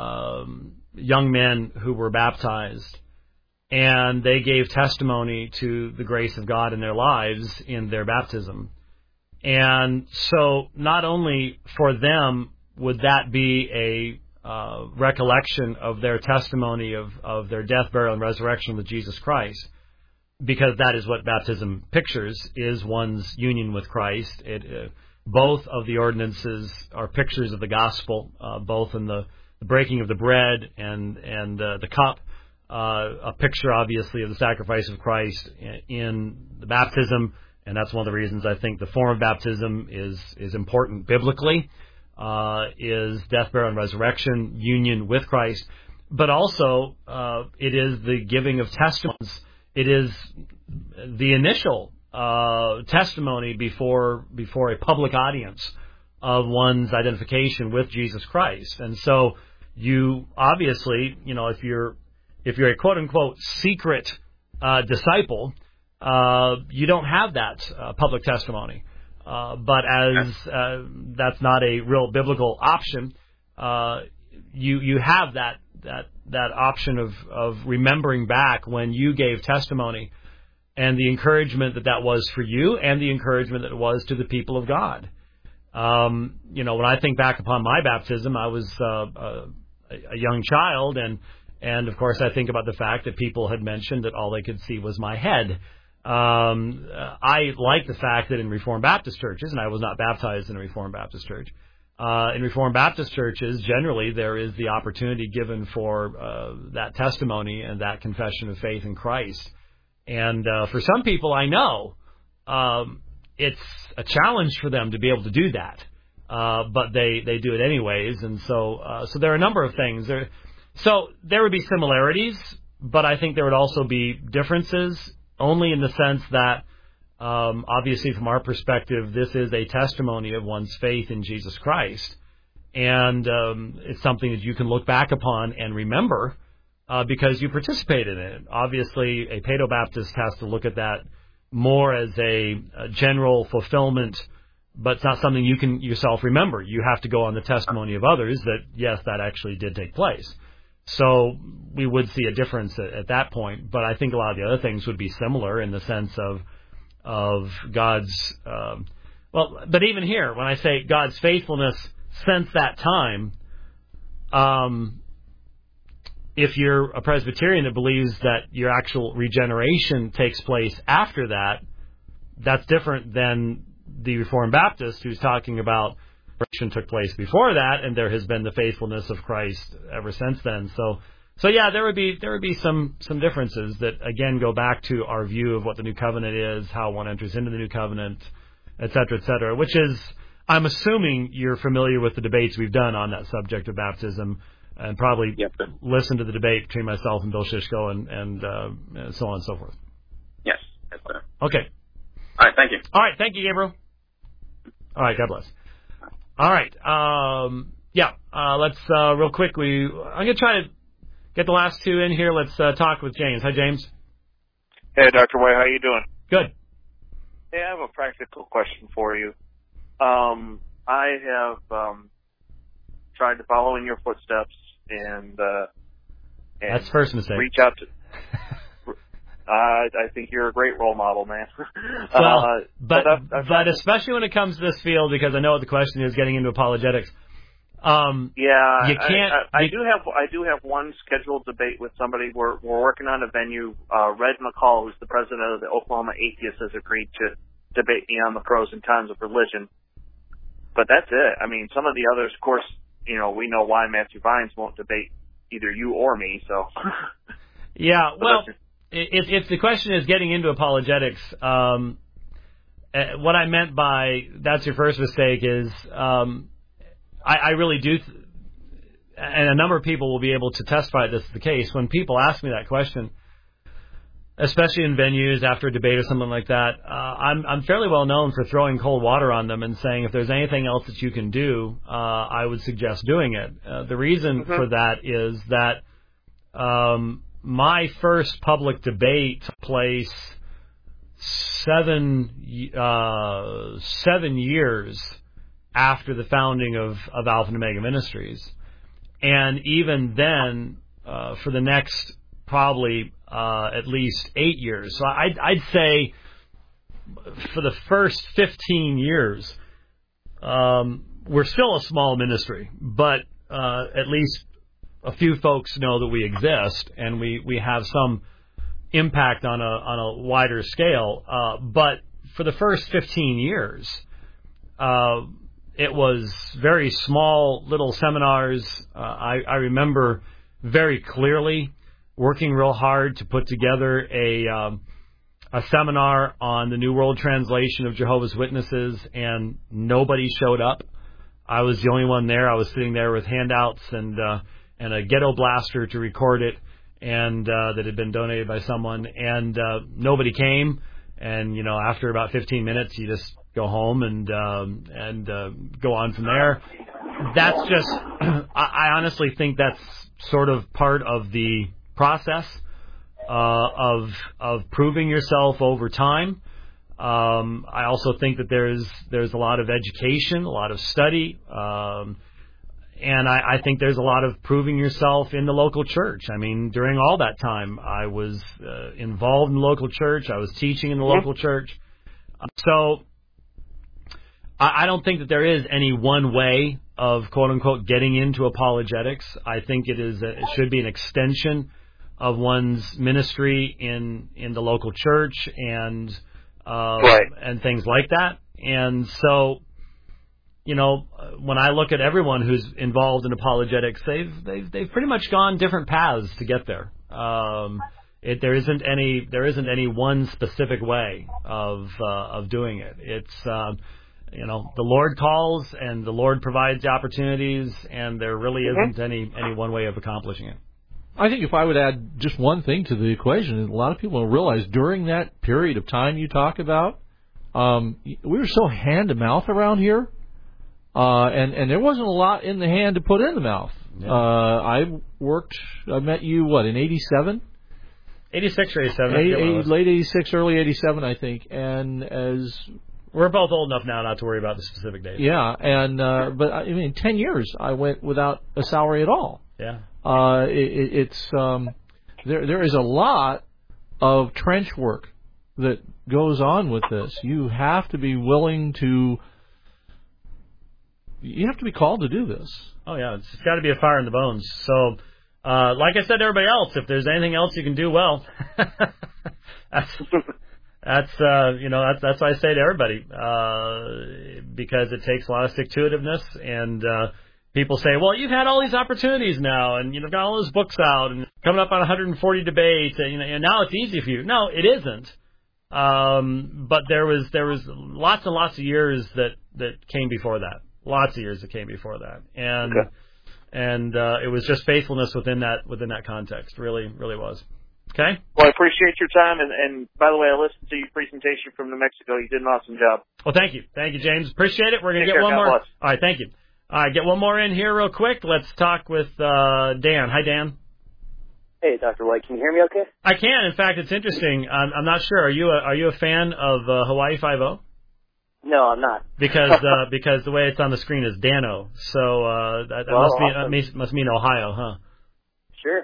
young men who were baptized, and they gave testimony to the grace of God in their lives in their baptism. And so not only for them would that be a recollection of their testimony of their death, burial, and resurrection with Jesus Christ, because that is what baptism pictures, is one's union with Christ. Both of the ordinances are pictures of the gospel, both in the breaking of the bread and the cup, a picture, obviously, of the sacrifice of Christ in the baptism, And that's one of the reasons I think the form of baptism is important biblically, is death, burial, and resurrection, union with Christ. But also, it is the giving of testimonies. It is the initial testimony before a public audience of one's identification with Jesus Christ. And so you obviously, if you're a quote unquote secret disciple, you don't have that public testimony. But as that's not a real biblical option, you have that option of remembering back when you gave testimony and the encouragement that was for you and the encouragement that it was to the people of God. When I think back upon my baptism, I was a young child, and of course I think about the fact that people had mentioned that all they could see was my head. I like the fact that in Reformed Baptist churches, and I was not baptized in a Reformed Baptist church, in Reformed Baptist churches, generally there is the opportunity given for that testimony and that confession of faith in Christ. And for some people I know, it's a challenge for them to be able to do that, but they do it anyways. And so there are a number of things. So there would be similarities, but I think there would also be differences, only in the sense that obviously from our perspective, this is a testimony of one's faith in Jesus Christ. And it's something that you can look back upon and remember because you participated in it. Obviously, a Paedo-Baptist has to look at that more as a general fulfillment, but it's not something you can yourself remember. You have to go on the testimony of others that, yes, that actually did take place. So we would see a difference at that point, but I think a lot of the other things would be similar in the sense of God's, but even here, when I say God's faithfulness since that time, if you're a Presbyterian that believes that your actual regeneration takes place after that, that's different than the Reformed Baptist who's talking about regeneration took place before that, and there has been the faithfulness of Christ ever since then. So yeah, there would be some differences that again go back to our view of what the new covenant is, how one enters into the new covenant, et cetera, which is, I'm assuming you're familiar with the debates we've done on that subject of baptism, and probably listen to the debate between myself and Bill Shishko and so on and so forth. Yes. Yes, sir. Okay. All right. Thank you. All right. Thank you, Gabriel. All right. God bless. All right. Let's real quick. I'm going to try to get the last two in here. Let's talk with James. Hi, James. Hey, Dr. White. How you doing? Good. Hey, I have a practical question for you. I have tried to follow in your footsteps and that's the first mistake. Reach out to. I think you're a great role model, man. Well, but especially when it comes to this field, because I know what the question is, getting into apologetics. You can't. I do have one scheduled debate with somebody. We're working on a venue. Red McCall, who's the president of the Oklahoma Atheists, has agreed to debate me on the pros and cons of religion. But that's it. I mean, some of the others, of course, we know why Matthew Vines won't debate either you or me. So. Yeah. Well, if the question is getting into apologetics, what I meant by that's your first mistake is. I really do, and a number of people will be able to testify that this is the case. When people ask me that question, especially in venues after a debate or something like that, I'm fairly well known for throwing cold water on them and saying if there's anything else that you can do, I would suggest doing it. The reason for that is that my first public debate took place 7 years after the founding of Alpha and Omega Ministries. And even then, for the next probably at least 8 years. So I'd say for the first 15 years, we're still a small ministry, but at least a few folks know that we exist and we have some impact on a wider scale. But for the first 15 years, it was very small little seminars. I remember very clearly working real hard to put together a seminar on the New World Translation of Jehovah's Witnesses, and nobody showed up. I was the only one there. I was sitting there with handouts and a ghetto blaster to record it, and that had been donated by someone, and nobody came. And after about 15 minutes, you just go home and go on from there. That's just, I honestly think that's sort of part of the process of proving yourself over time. I also think that there's a lot of education, a lot of study, and I think there's a lot of proving yourself in the local church. I mean, during all that time, I was involved in the local church. I was teaching in the local church. So I don't think that there is any one way of, quote unquote, getting into apologetics. I think it should be an extension of one's ministry in the local church and things like that. And so, when I look at everyone who's involved in apologetics, they've pretty much gone different paths to get there. There isn't any one specific way of doing it. It's the Lord calls and the Lord provides the opportunities, and there really isn't any one way of accomplishing it. I think if I would add just one thing to the equation, a lot of people don't realize during that period of time you talk about, we were so hand to mouth around here, and there wasn't a lot in the hand to put in the mouth. Yeah. I met you, in 87? 86 or 87. Late 86, early 87, I think. And as we're both old enough now not to worry about the specific date. Yeah, and but I mean, 10 years I went without a salary at all. Yeah. There is a lot of trench work that goes on with this. You have to be willing to. You have to be called to do this. Oh yeah, it's got to be a fire in the bones. So, like I said to everybody else, if there's anything else you can do well, that's what I say to everybody, because it takes a lot of stick-to-itiveness, and people say, well, you've had all these opportunities now, and you've got all those books out, and coming up on 140 debates, and now it's easy for you. No, it isn't. But there was lots and lots of years that came before that. Lots of years that came before that, and it was just faithfulness within that context. Really, really was. Okay. Well, I appreciate your time, and by the way, I listened to your presentation from New Mexico. You did an awesome job. Well, thank you, James. Appreciate it. We're gonna get one more. All right, thank you. All right, get one more in here real quick. Let's talk with Dan. Hi, Dan. Hey, Dr. White. Can you hear me okay? I can. In fact, it's interesting. I'm not sure. Are you a fan of Hawaii Five-0? No, I'm not. Because the way it's on the screen is Dano. So that must mean Ohio, huh? Sure.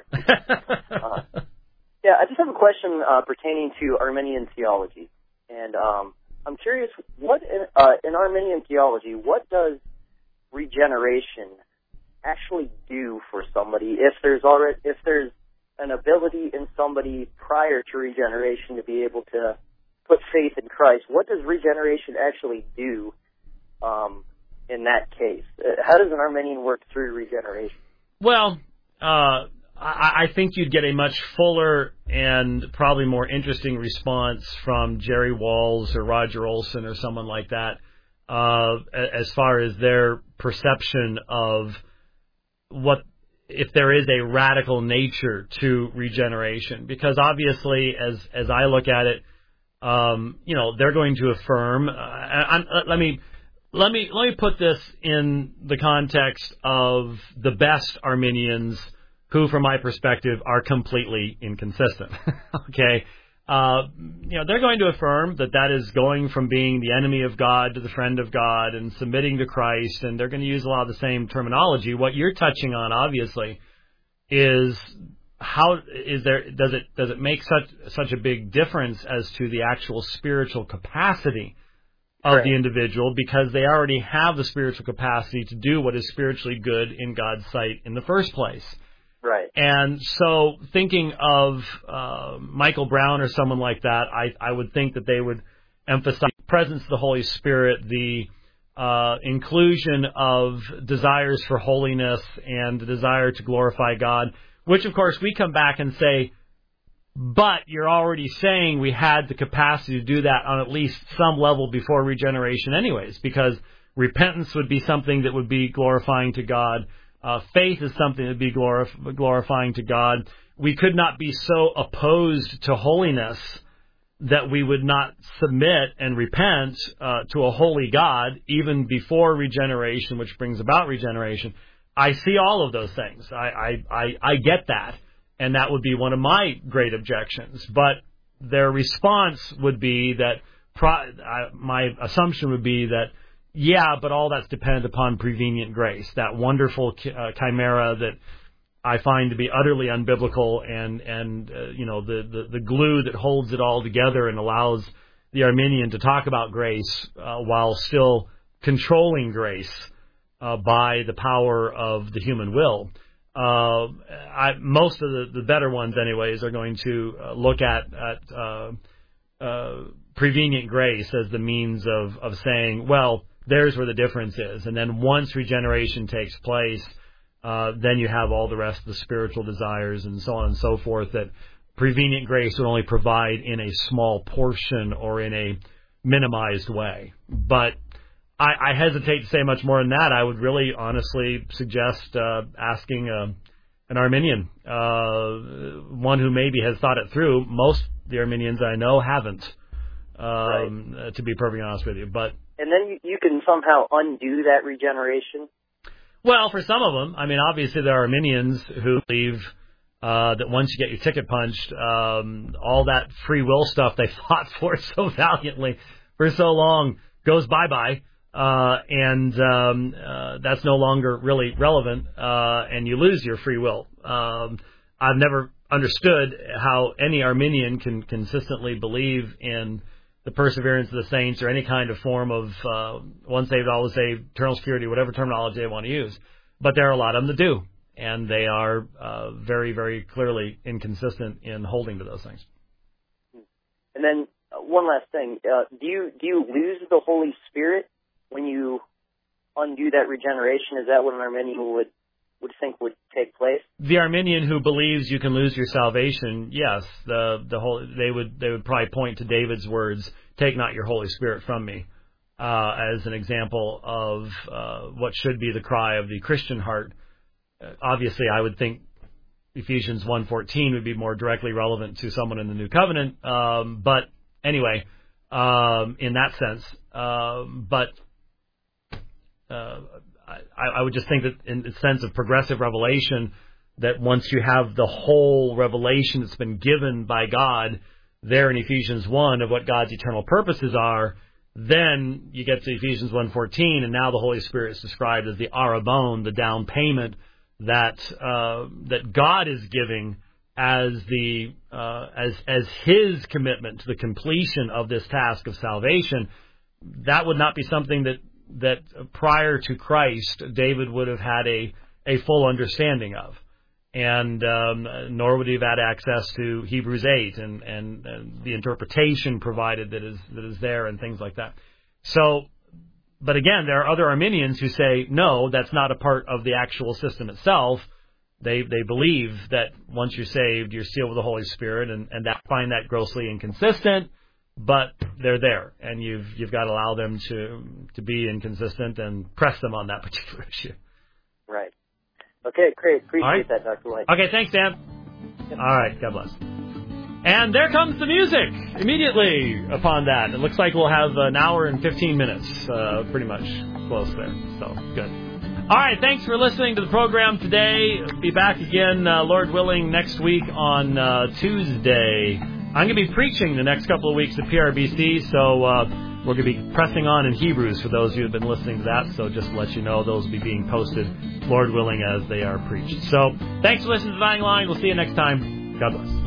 Yeah, I just have a question pertaining to Arminian theology. And I'm curious, what in Arminian theology, what does regeneration actually do for somebody? If there's an ability in somebody prior to regeneration to be able to put faith in Christ, what does regeneration actually do in that case? How does an Arminian work through regeneration? Well, I think you'd get a much fuller and probably more interesting response from Jerry Walls or Roger Olson or someone like that, as far as their perception of what, if there is a radical nature to regeneration. Because obviously, as I look at it, they're going to affirm. Let me put this in the context of the best Arminians, who, from my perspective, are completely inconsistent. Okay, they're going to affirm that is going from being the enemy of God to the friend of God and submitting to Christ, and they're going to use a lot of the same terminology. What you're touching on, obviously, is how does it make such a big difference as to the actual spiritual capacity of the individual, because they already have the spiritual capacity to do what is spiritually good in God's sight in the first place. Right. And so thinking of Michael Brown or someone like that, I would think that they would emphasize the presence of the Holy Spirit, the inclusion of desires for holiness and the desire to glorify God, which, of course, we come back and say, But you're already saying we had the capacity to do that on at least some level before regeneration anyways, because repentance would be something that would be glorifying to God. Faith is something that would be glorifying to God. We could not be so opposed to holiness that we would not submit and repent to a holy God even before regeneration, which brings about regeneration. I see all of those things. I get that, and that would be one of my great objections. But their response would be that my assumption would be that, yeah, but all that's dependent upon prevenient grace, that wonderful chimera that I find to be utterly unbiblical, and the glue that holds it all together and allows the Arminian to talk about grace while still controlling grace by the power of the human will. Most of the better ones, anyways, are going to look at prevenient grace as the means of saying, well, there's where the difference is. And then once regeneration takes place, then you have all the rest of the spiritual desires and so on and so forth that prevenient grace would only provide in a small portion or in a minimized way. But I hesitate to say much more than that. I would really honestly suggest asking an Arminian, one who maybe has thought it through. Most of the Arminians I know haven't, to be perfectly honest with you. But and then you can somehow undo that regeneration? Well, for some of them. I mean, obviously there are Arminians who believe that once you get your ticket punched, all that free will stuff they fought for so valiantly for so long goes bye-bye, and that's no longer really relevant, and you lose your free will. I've never understood how any Arminian can consistently believe in the perseverance of the saints or any kind of form of once saved, always saved, eternal security, whatever terminology they want to use. But there are a lot of them that do, and they are very, very clearly inconsistent in holding to those things. And then one last thing. Do you lose the Holy Spirit when you undo that regeneration? Is that what an Arminian would think would take place? The Arminian who believes you can lose your salvation, yes, they would probably point to David's words, "Take not your Holy Spirit from me," as an example of what should be the cry of the Christian heart. Obviously, I would think Ephesians 1:14 would be more directly relevant to someone in the New Covenant. But anyway, in that sense, I would just think that in the sense of progressive revelation, that once you have the whole revelation that's been given by God there in Ephesians 1 of what God's eternal purposes are, then you get to Ephesians 1:14, and now the Holy Spirit is described as the arabon, the down payment that God is giving as as His commitment to the completion of this task of salvation. That would not be something that prior to Christ, David would have had a full understanding of. And nor would he have had access to Hebrews 8 and the interpretation provided that is there and things like that. So, but again, there are other Arminians who say, no, that's not a part of the actual system itself. They believe that once you're saved, you're sealed with the Holy Spirit, and that find that grossly inconsistent. But they're there, and you've got to allow them to be inconsistent and press them on that particular issue. Right. Okay, great. Appreciate that, Dr. White. Okay, thanks, Dan. Yep. All right, God bless. And there comes the music immediately upon that. It looks like we'll have an hour and 15 minutes, pretty much close there. So, good. All right, thanks for listening to the program today. Be back again, Lord willing, next week on Tuesday. I'm going to be preaching the next couple of weeks at PRBC, so we're going to be pressing on in Hebrews for those of you who have been listening to that. So just to let you know, those will be being posted, Lord willing, as they are preached. So thanks for listening to the Dividing Line. We'll see you next time. God bless.